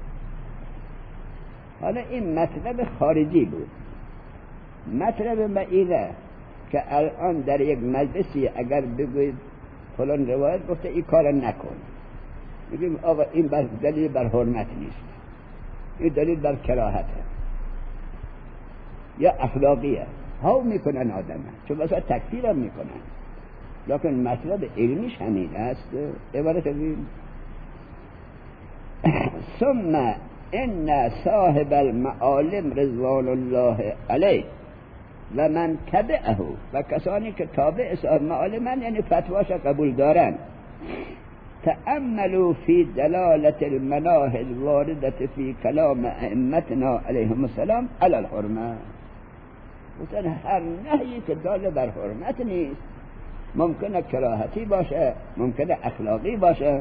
حالا این مطلب خارجی بود. مطلب ما اینه که الان در یک مجلسی اگر بگوید فلان روایت گفته این کار نکن، میگیم آقا این بر دلیل بر حرمت نیست، این دلیل بر کراهته یا اخلاقیه، ها میکنن آدم چون بسا تکفیر هم میکنن، لکن مطلب علمیش همین است. عبارت بیم ثم ان صاحب المعالم رضوان الله علیه و من تبعه، و کسانی که تابع صاحب معالمن یعنی فتواش قبول دارن، تأملوا فی دلالت المناهی الواردة فی کلام ائمتنا علیهم السلام علی الحرمه. مثلا هر نهی که دال بر حرمت نیست، ممکنه کراهتی باشه، ممکنه اخلاقی باشه،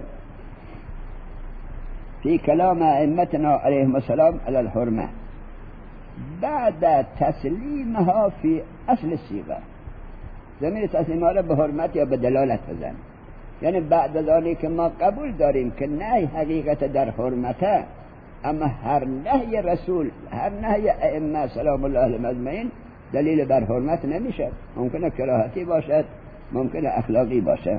فی کلام ائمتنا علیهم السلام علی الحرمه بعد تسلیمها فی اصل صیغه. زمین تسلیمها را به حرمت یا به دلالت بزن، یعنی بعد از آنی که ما قبول داریم که نهی حقیقت در حرمته، اما هر نهی رسول، هر نهی ائمه سلام الله علیهم اجمعین دلیل بر حرمت نمیشه، ممکنه کراهتی باشد، ممکنه اخلاقی باشد.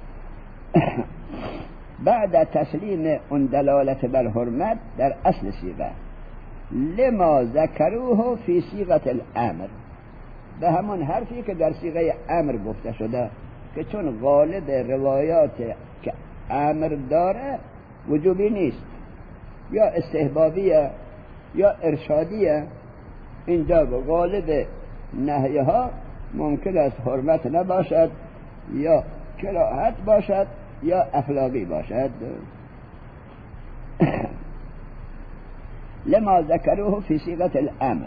بعد تسلیم اون دلالت بر حرمت در اصل صیغه لما ذکروه فی صیغه الامر، به همون حرفی که در صیغه امر گفته شده، که چون غالب روایات که امر داره وجوبی نیست، یا استحبابیه یا ارشادیه، اینجا غالب نهیه ها ممکن است حرمت نباشد یا کراهت باشد یا اخلاقی باشد. لما ذکروه فی صیغه الامر.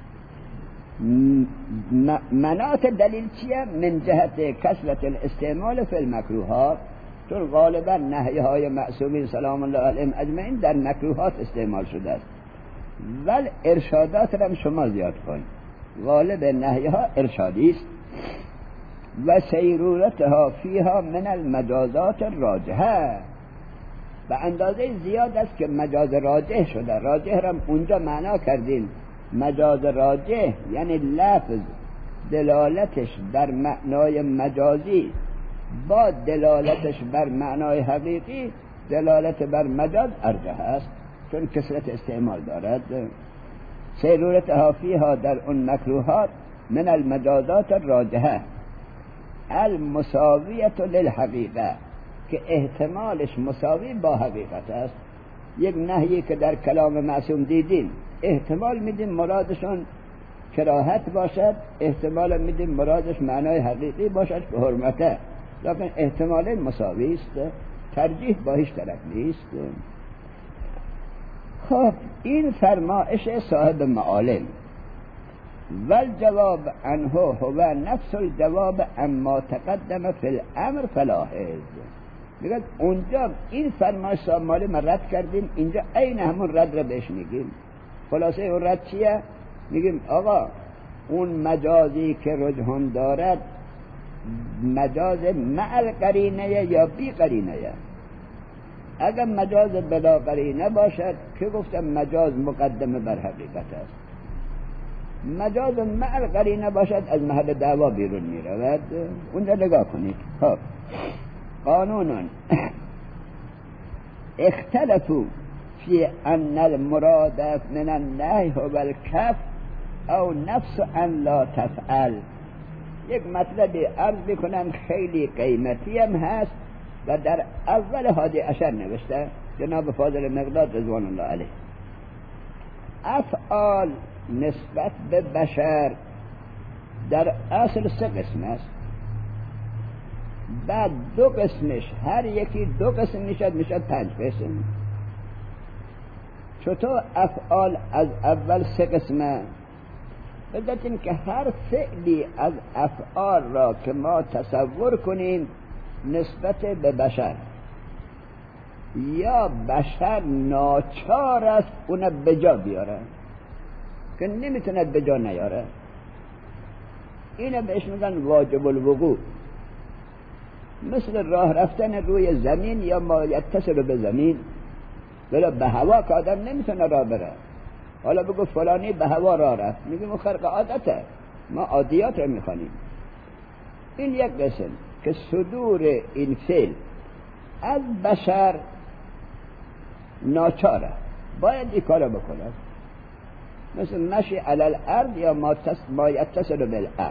منات دلیل چیه؟ من جهت کثرت الاستعمال فی المکروهات، چون غالبا نهی های معصومین سلام الله علیهم اجمعین در مکروهات استعمال شده است. ول ارشادات را شما زیاد کن، غالب نهی ها ارشادی است. و سیرورتها فیها من المجازات الراجحه، به اندازه زیاد است که مجاز راجح شده. راجح را اونجا معنا کردیم، مجاز راجح یعنی لفظ دلالتش بر معنای مجازی با دلالتش بر معنای حقیقی، دلالت بر مجاز ارجح است چون کثرت استعمال دارد. سیرورتها فیها در اون مکروهات من المجازات الراجحه المساویت للحقیقه، که احتمالش مساوی با حقیقت است. یک نهی که در کلام معصوم دیدیم احتمال میدیم مرادشون کراهت باشد، احتمال میدیم مرادش معنای حقیقی باشد که حرمته، لیکن احتمال مساوی است، ترجیح با هیچ طرف نیست. خب این فرمایش صاحب معالم. والجواب عنه هو نفس الجواب اما تقدم فی الامر فلاحظ. میگه اونجا این فرمایش صاحب معالم رد کردیم، اینجا عین همون رد را بهش میگیم. خلاصه اون رد چیه؟ میگیم آقا اون مجازی که رجحان دارد مجاز مع القرینه یا بی قرینه. اگر مجاز بلا قرینه باشد که گفتم مجاز مقدمه بر حقیقت است، مجاز مع القرینه باشد از محل دعوا بیرون می رود. اونجا نگاه کنید. خب قانون اختلفوا فی ان المراد من النهی هو الکف او نفس ان لا تفعل. یک مطلبی عرض بکنم خیلی قیمتی هم هست و در اول هادی عشر نوشته جناب فاضل مقداد رضوان الله علیه. افعال نسبت به بشر در اصل سه قسم است، بعد دو قسمش هر یکی دو قسم میشد میشد پنج قسم. چطور افعال از اول سه قسمه؟ بدتیم که هر فعلی از افعال را که ما تصور کنیم نسبت به بشر، یا بشر ناچار است اون بجا بیاره که نمیتونه بجا نیاره، اینه بهش میگن واجب الوقوع. مثل راه رفتن روی زمین یا ما یتصل به زمین، ولی به هوا که آدم نمیتونه راه بره. حالا بگو فلانی به هوا راه رفت، میگیم خرق عادته، ما عادیات رو میخوانیم. این یک قسم که صدور این فعل از بشر ناچاره، باید این کارو بکنه، مثل مشی علی الارض یا ما یتصل بالارض.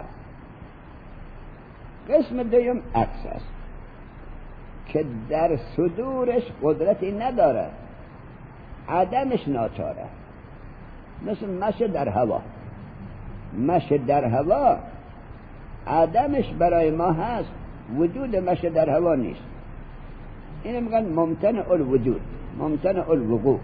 قسم دوم عکس است که در صدورش قدرتی نداره، عدمش ناچاره، مثل مشی در هوا. مشی در هوا عدمش برای ما هست، وجود مشی در هوا نیست. اینو میگن ممتنع الوجود، ممتنع الوقوع.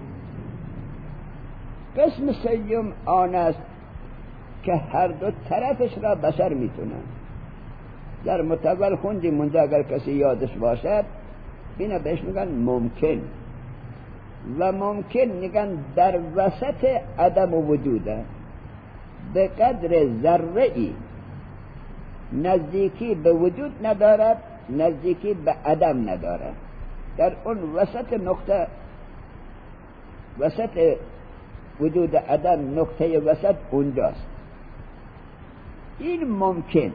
قسم سوم آن است که هر دو طرفش را بشر میتونن. در متول خوندی منده اگر کسی یادش باشد، اینو بهش میگن ممکن. و ممکن میگن در وسط عدم و وجوده، به قدر ذره‌ای نزدیکی به وجود ندارد، نزدیکی به عدم ندارد، در اون وسط نقطه، وسط وجود عدم نقطه وسط اونجاست. این ممکن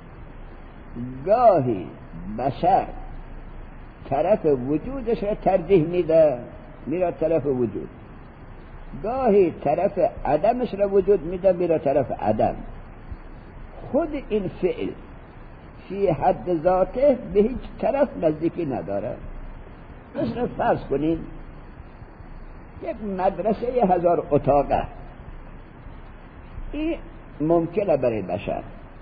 گاهی بشر طرف وجودش را ترجیح میده، میره طرف وجود، گاهی طرف عدمش را وجود میده، میره طرف عدم. خود این فعل فی حد ذاته به هیچ طرف نزدیکی نداره. مثل فرض کنین یک مدرسه هزار اتاقه، این ممکنه برای بشر.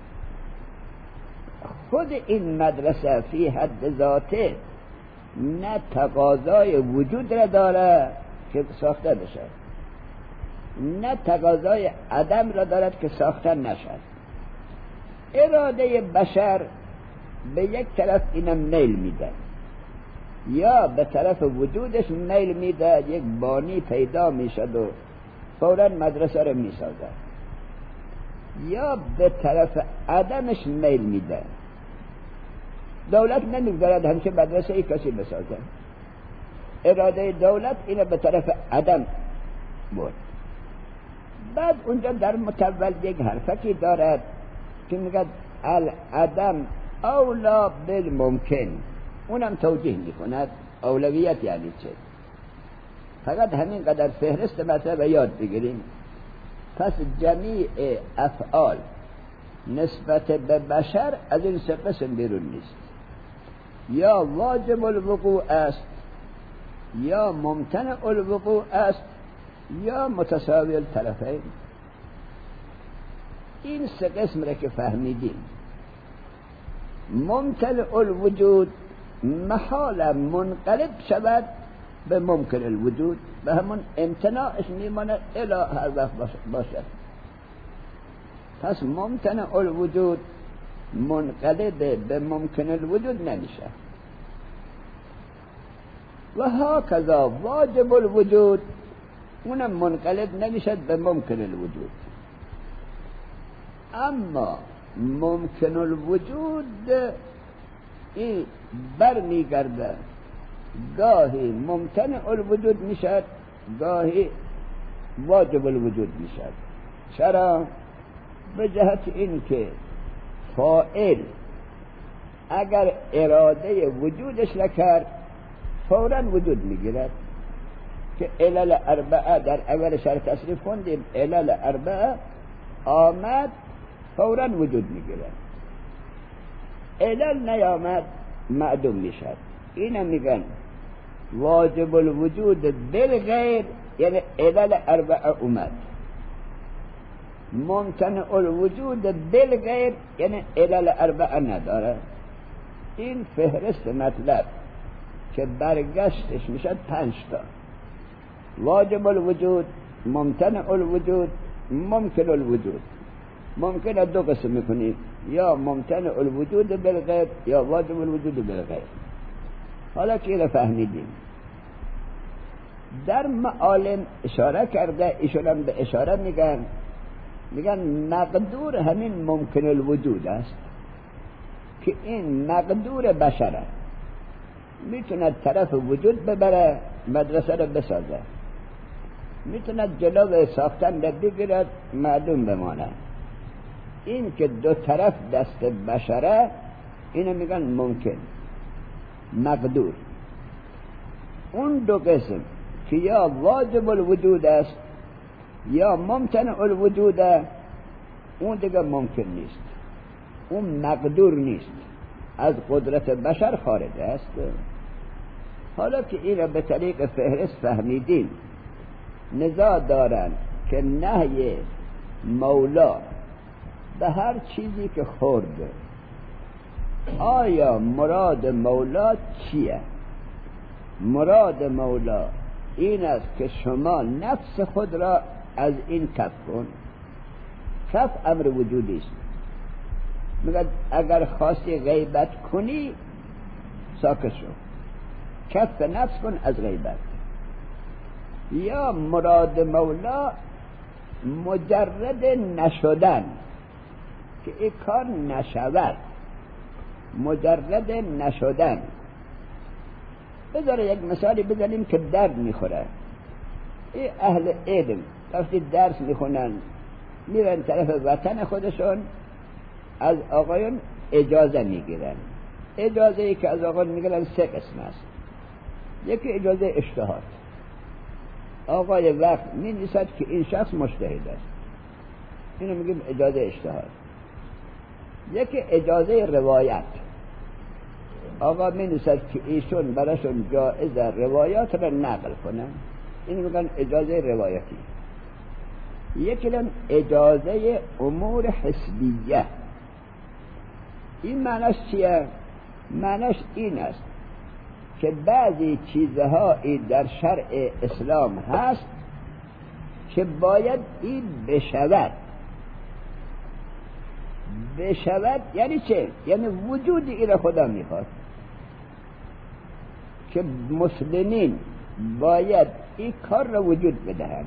خود این مدرسه فی حد ذاته نه تقاضای وجود را داره که ساخته بشه، نه تقاضای عدم را دارد که ساخته نشد. اراده بشر به یک طرف اینم میل میده، یا به طرف وجودش میل میده، یک بانی پیدا میشد و فوراً مدرسه رو میسازد، یا به طرف عدمش میل میده. دولت نمیگذارد همچه مدرسه ای کسی بسازه، اراده دولت اینه به طرف عدم بود. بعد اونجا در متول یک حرفکی دارد که میگه العدم اولا بالممکن، اونم توجیه میکند اولویت یعنی چه. فقط همین قدر فهرست مطلب یاد بگیریم. پس جمیع افعال نسبت به بشر از این سه قسم بیرون نیست، یا واجب الوقوع است، یا ممتنع الوقوع است، یا متساوی الطرفین. این سه قسم را که فهمیدیم، ممتنع الوجود محالا منقلب شود به ممکن الوجود، به همون امتناعش میماند الی هر وقت باشد. پس ممتنع الوجود منقلب به ممکن الوجود نمیشه. و هاکذا واجب الوجود اونم منقلب نمیشد به ممکن الوجود. اما ممکن الوجود این بر میگرده، گاهی ممتنع الوجود میشد، گاهی واجب الوجود میشد. چرا؟ به جهت این که فاعل اگر اراده وجودش نکرد فوراً وجود میگیرد، که علل اربعه در اول شرح تصریف خوندیم، علل اربعه آمد فوراً وجود میگیرد. علل نیامد معدوم میشد. اینو میگن واجب الوجود بالغیر، یعنی علل اربعه اومد. ممتنع الوجود بالغیر یعنی علل اربعه نداره. این فهرست مطلب که برگشتش میشد پنج تا: واجب الوجود، ممتنع الوجود، ممکن الوجود. ممکنه دو قسم میکنید، یا ممتنع الوجود بالغیر یا واجب الوجود بالغیر. حالا که اینو فهمیدیم، در معالم اشاره کرده، ایشون هم به اشاره میگن میگن مقدور همین ممکن الوجود است که این مقدور بشره، میتونه طرف وجود ببره، مدرسه رو بسازه، میتونه جلو ساختن رو بگیرد، معلوم بمانه. این که دو طرف دست بشره اینو میگن ممکن، مقدور. اون دو قسم که یا واجب الوجود است یا ممتنع الوجود، اون دیگه ممکن نیست، اون مقدور نیست، از قدرت بشر خارج است. حالا که این به طریق فهرست فهمیدیم، نزاع دارن که نهی مولا به هر چیزی که خورد، آیا مراد مولا چیه؟ مراد مولا این است که شما نفس خود را از این کف کن. کف امر وجودی است. میگه اگر خواستی غیبت کنی ساکت شو، کف نفس کن از غیبت. یا مراد مولا مجرد نشدن، که این کار نشود، مجرد نشدن. بذاره یک مثالی بزنیم که درد میخوره. این اهل علم وقتی درس میخونن میرن طرف وطن خودشون، از آقایون اجازه میگیرن. اجازه ای که از آقایون میگیرن سه قسم است. یکی اجازه اجتهاد، آقای وقت می نویسد که این شخص مجتهد است، اینو میگیم اجازه اجتهاد. یکی اجازه روایت، آقا می نویسد که ایشون براشون جایز روایات را نقل کنن، اینو میگن اجازه روایتی. یکی هم اجازه امور حسبیه. این معنیش چیه؟ معنیش این است که بعضی چیزهایی در شرع اسلام هست که باید این بشود. بشود یعنی چه؟ یعنی وجود این خدا میخواد که مسلمین باید این کار را وجود بدهند.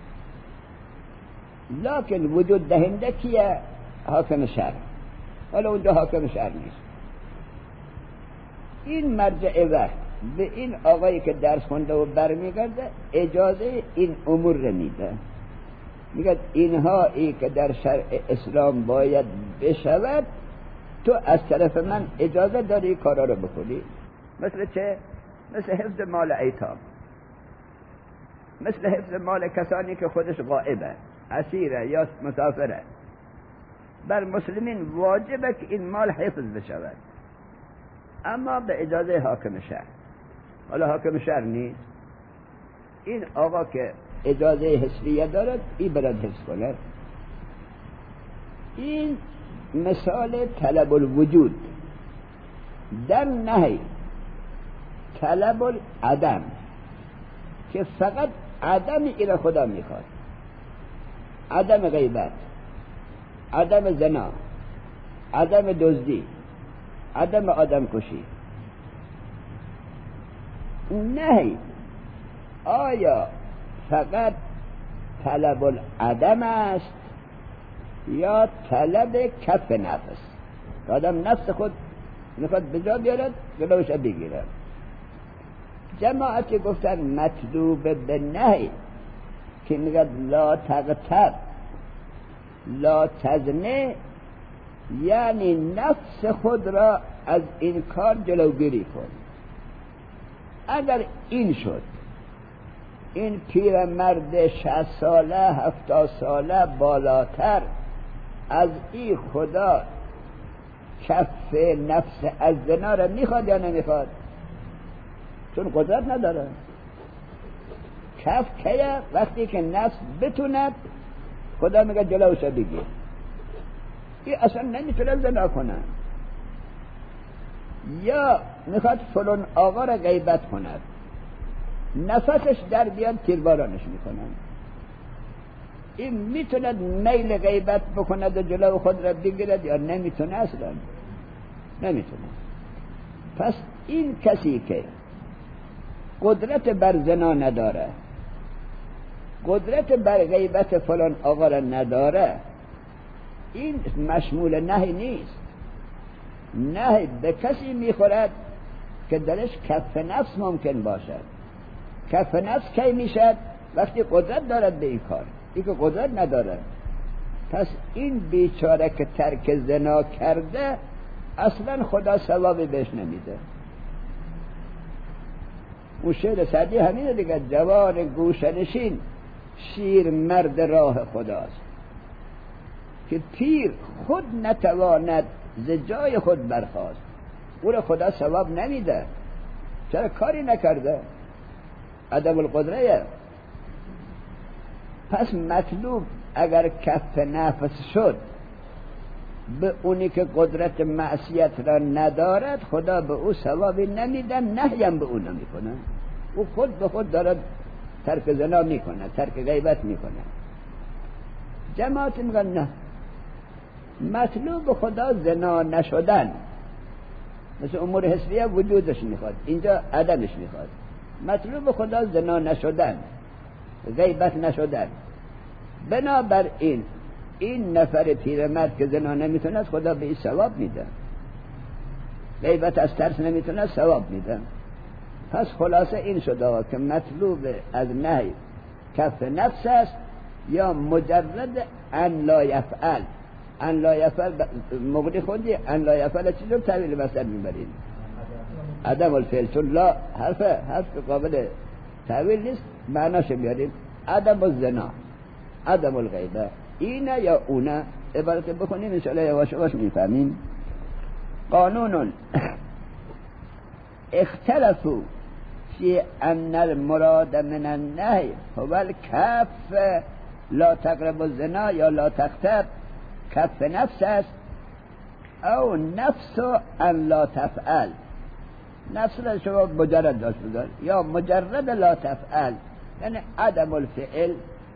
لکن وجود دهنده کیه؟ حاکم شرع. حالا اونجا حاکم شرع نیست. این مرجع وقت به این آقایی که درس خونده و برمیگرده اجازه این امور رو میده، میگه اینها ای که در شرع اسلام باید بشود، تو از طرف من اجازه داری کارا رو بکنی. مثل چه؟ مثل حفظ مال ایتام، مثل حفظ مال کسانی که خودش غائبه، اسیره یا مسافره. بر مسلمین واجبه که این مال حفظ بشود، اما به اجازه حاکم شهر. حالا حاکم شهر نیست، این آقا که اجازه حسبیه دارد این برد حفظ کنه. این مثال طلب الوجود. در نهی طلب العدم که فقط عدم این خدا میخواد، عدم غیبت، عدم زنا، عدم دزدی، عدم آدم کشی. نهی آیا فقط طلب العدم است یا طلب کف نفس؟ آدم نفس خود میخواد بجا بیارد جلوش بگیرد. جماعتی گفتن مطلوب به نهی که میگه لا تغتب لا تزنه، یعنی نفس خود را از این کار جلوگیری کن. اگر این شد، این پیر مرد شصت ساله هفتاد ساله بالاتر از این خدا کف نفس از زنا را میخواد یا نمیخواد؟ چون قدرت نداره. کف کیه؟ وقتی که نفس بتوند خدا میگه جلوشو بگیر. این اصلا نمیتونه زنا کنه. یا میخواد فلان آقا را غیبت کند، نفسش در بیاد تیربارانش میکنن. این میتوند میل غیبت بکند و جلو خود را بگیرد یا نمیتونه؟ اصلا نمیتونه. پس این کسی که قدرت بر زنا نداره، قدرت بر غیبت فلان آقا را نداره، این مشمول نهی نیست. نهی به کسی میخورد که درش کف نفس ممکن باشد. کف نفس کی میشد؟ وقتی قدرت دارد به این کار. این که قدرت نداره. پس این بیچاره که ترک زنا کرده اصلا خدا ثوابی بهش نمیده. اون شعر سعدی همینه دیگه، جوان گوشنشین شیر مرد راه خداست، که پیر خود نتواند ز جای خود برخاست. او را خدا ثواب نمیده. چرا؟ کاری نکرده، عدم القدره. پس مطلوب اگر کف نفس شد به اونی که قدرت معصیت را ندارد، خدا به او ثوابی نمیده، نهیم به او نمیکنه. او خود به خود دارد ترک زنا میکنه، ترک غیبت میکنه. جماعت میگن نه، مطلوب خدا زنا نشدن. مثل امور حسیه وجودش میخواد، اینجا عدمش میخواد. مطلوب خدا زنا نشدن، غیبت نشدن. بنابراین این نفر پیرمرد که زنا نمیتونه خدا به این ثواب میده، غیبت از ترس نمیتونه ثواب میده. پس خلاصه این شده که مطلوب از نهی کف نفس است یا مجرد ان لا یفعل. ان لا یفعل مغنی خوندی، ان لا یفعل چی رو تعویل مصدر میبرید؟ عدم الفعل. چون لا حرف حرف قابل تعویل نیست، معناش بیارید عدم الزنا، عدم الغیبه. اینه یا اونه عبارت بکنیم انشاءالله یواش یواش میفهمیم. قانون اختلفوا فی ان المراد من النهی هو الکف لا تقرب الزنا یا لا تقترب. کف نفس است او نفس ان لا تفعل. نفس را شما مجرد داشت بذار، یا مجرد لا تفعل یعنی عدم الفعل.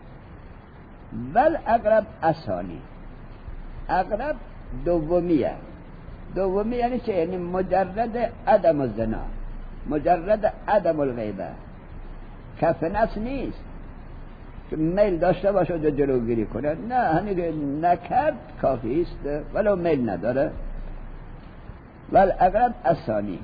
ول اقرب اسانی، اقرب دومیه. دومی یعنی چه؟ یعنی مجرد عدم الزنا، مجرد عدم الغیبه. کف نفس نیست که میل داشته باشه و جلوگیری کنه، نه، همین نکرد کافی است ولو میل نداره. ول اقرب اسانی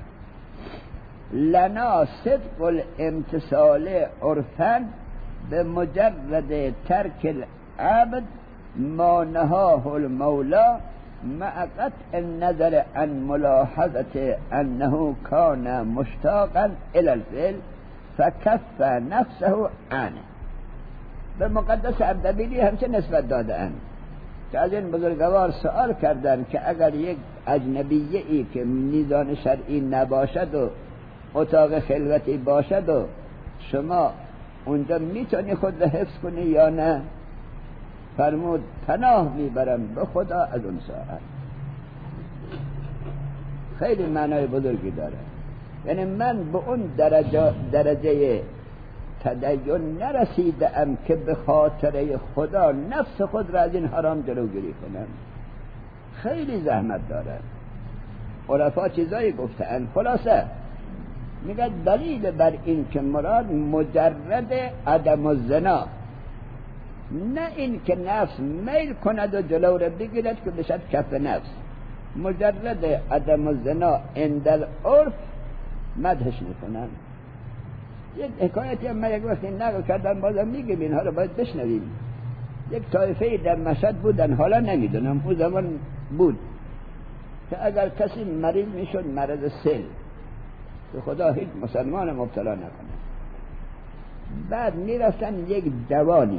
لنا صدق الامتصال عرفا به مجرد ترک العبد ما نهاه المولا مع قطع النظر عن ملاحظة انه كان مشتاقا الى الفعل فكف نفسه عنه. به مقدس اردبیلی همچه نسبت داده اند که از این بزرگوار سوال کردن که اگر یک اجنبیه ای که میزان شرعی نباشد و اتاق خلوتی باشد و شما اونجا میتونی خود را حفظ کنی یا نه؟ فرمود پناه میبرم به خدا از اون ساعت. خیلی معنای بزرگی داره. یعنی من به اون درجه درجه تدین نرسیدم که به خاطر خدا نفس خود را از این حرام جلوگیری کنم. خیلی زحمت داره. عرفا چیزایی گفتن. خلاصه میگه دلیل بر این که مراد مجرد عدم الزنا، نه این که نفس میل کند و جلو را بگیرد که بشد کف نفس. مجرد عدم الزنا عند العرف مدحش میکنن. یک حکایتی هم من یک وقتی نقل کردم بازم میگم اینها رو باید بشنویم. یک طایفه در مشهد بودن، حالا نمیدونم اون زمان بود، که اگر کسی مریض میشد مرض سل که خدا هیچ مسلمان مبتلا نکنه، بعد میرفتن یک جوانی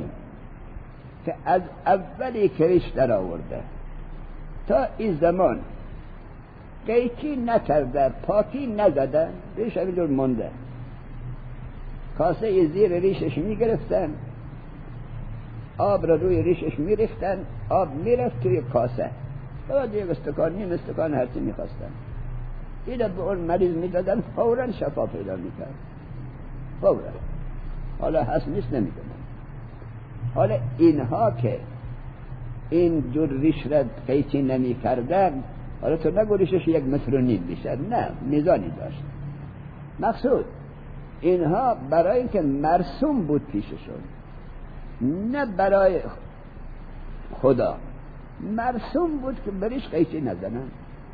که از اولی کریش در آورده تا این زمان قیچی نکرده، پاکی نزده، ریش همینجور مونده. کاسه زیر ریشش میگرفتن، آب را روی ریشش میریختن، آب میرفت توی کاسه، بعد یک استکان نیم استکان هرچی میخواستن اینو به اون مریض میدادن، فوراً شفا پیدا میکرد، فوراً. حالا هست نیست نمیدونم. حالا اینها که این جور ریش را قیچی نمی کردن، حالا تو نگو ریشش یک متر و نیم بیشتر، نه، میزانی داشت. مقصود اینها برای اینکه مرسوم بود پیششون، نه برای خدا، مرسوم بود که بریش قیچی نزنن.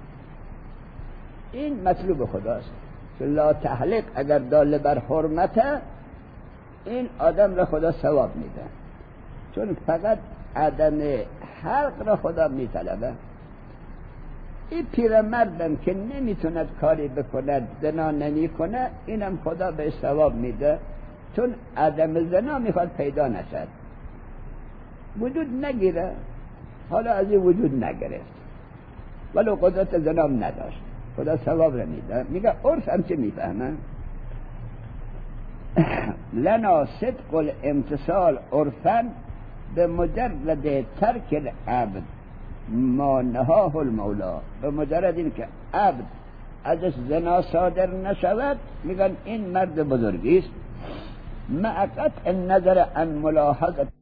این مطلوب خداست که لا تحلق اگر داله بر حرمته، این آدم را خدا ثواب میده، چون فقط عدم حلق را خدا میطلبه. این پیرمردم که نمیتوند کاری بکند، زنا نمی کنه، اینم خدا به ثواب میده، چون عدم زنا میخواد پیدا نشد، وجود نگیره. حالا از این وجود نگرفت ولو قدرت زنا نداشت، خدا ثواب را میده. میگه عرف هم چه میفهمه؟ لنا صدق الامتصال عرفا به مجرد ترک العبد ما نهاه المولا. به مجرد این که عبد ازش زنا صادر نشود، میگن این مرد بزرگی است. مع قطع النظر عن ملاحظه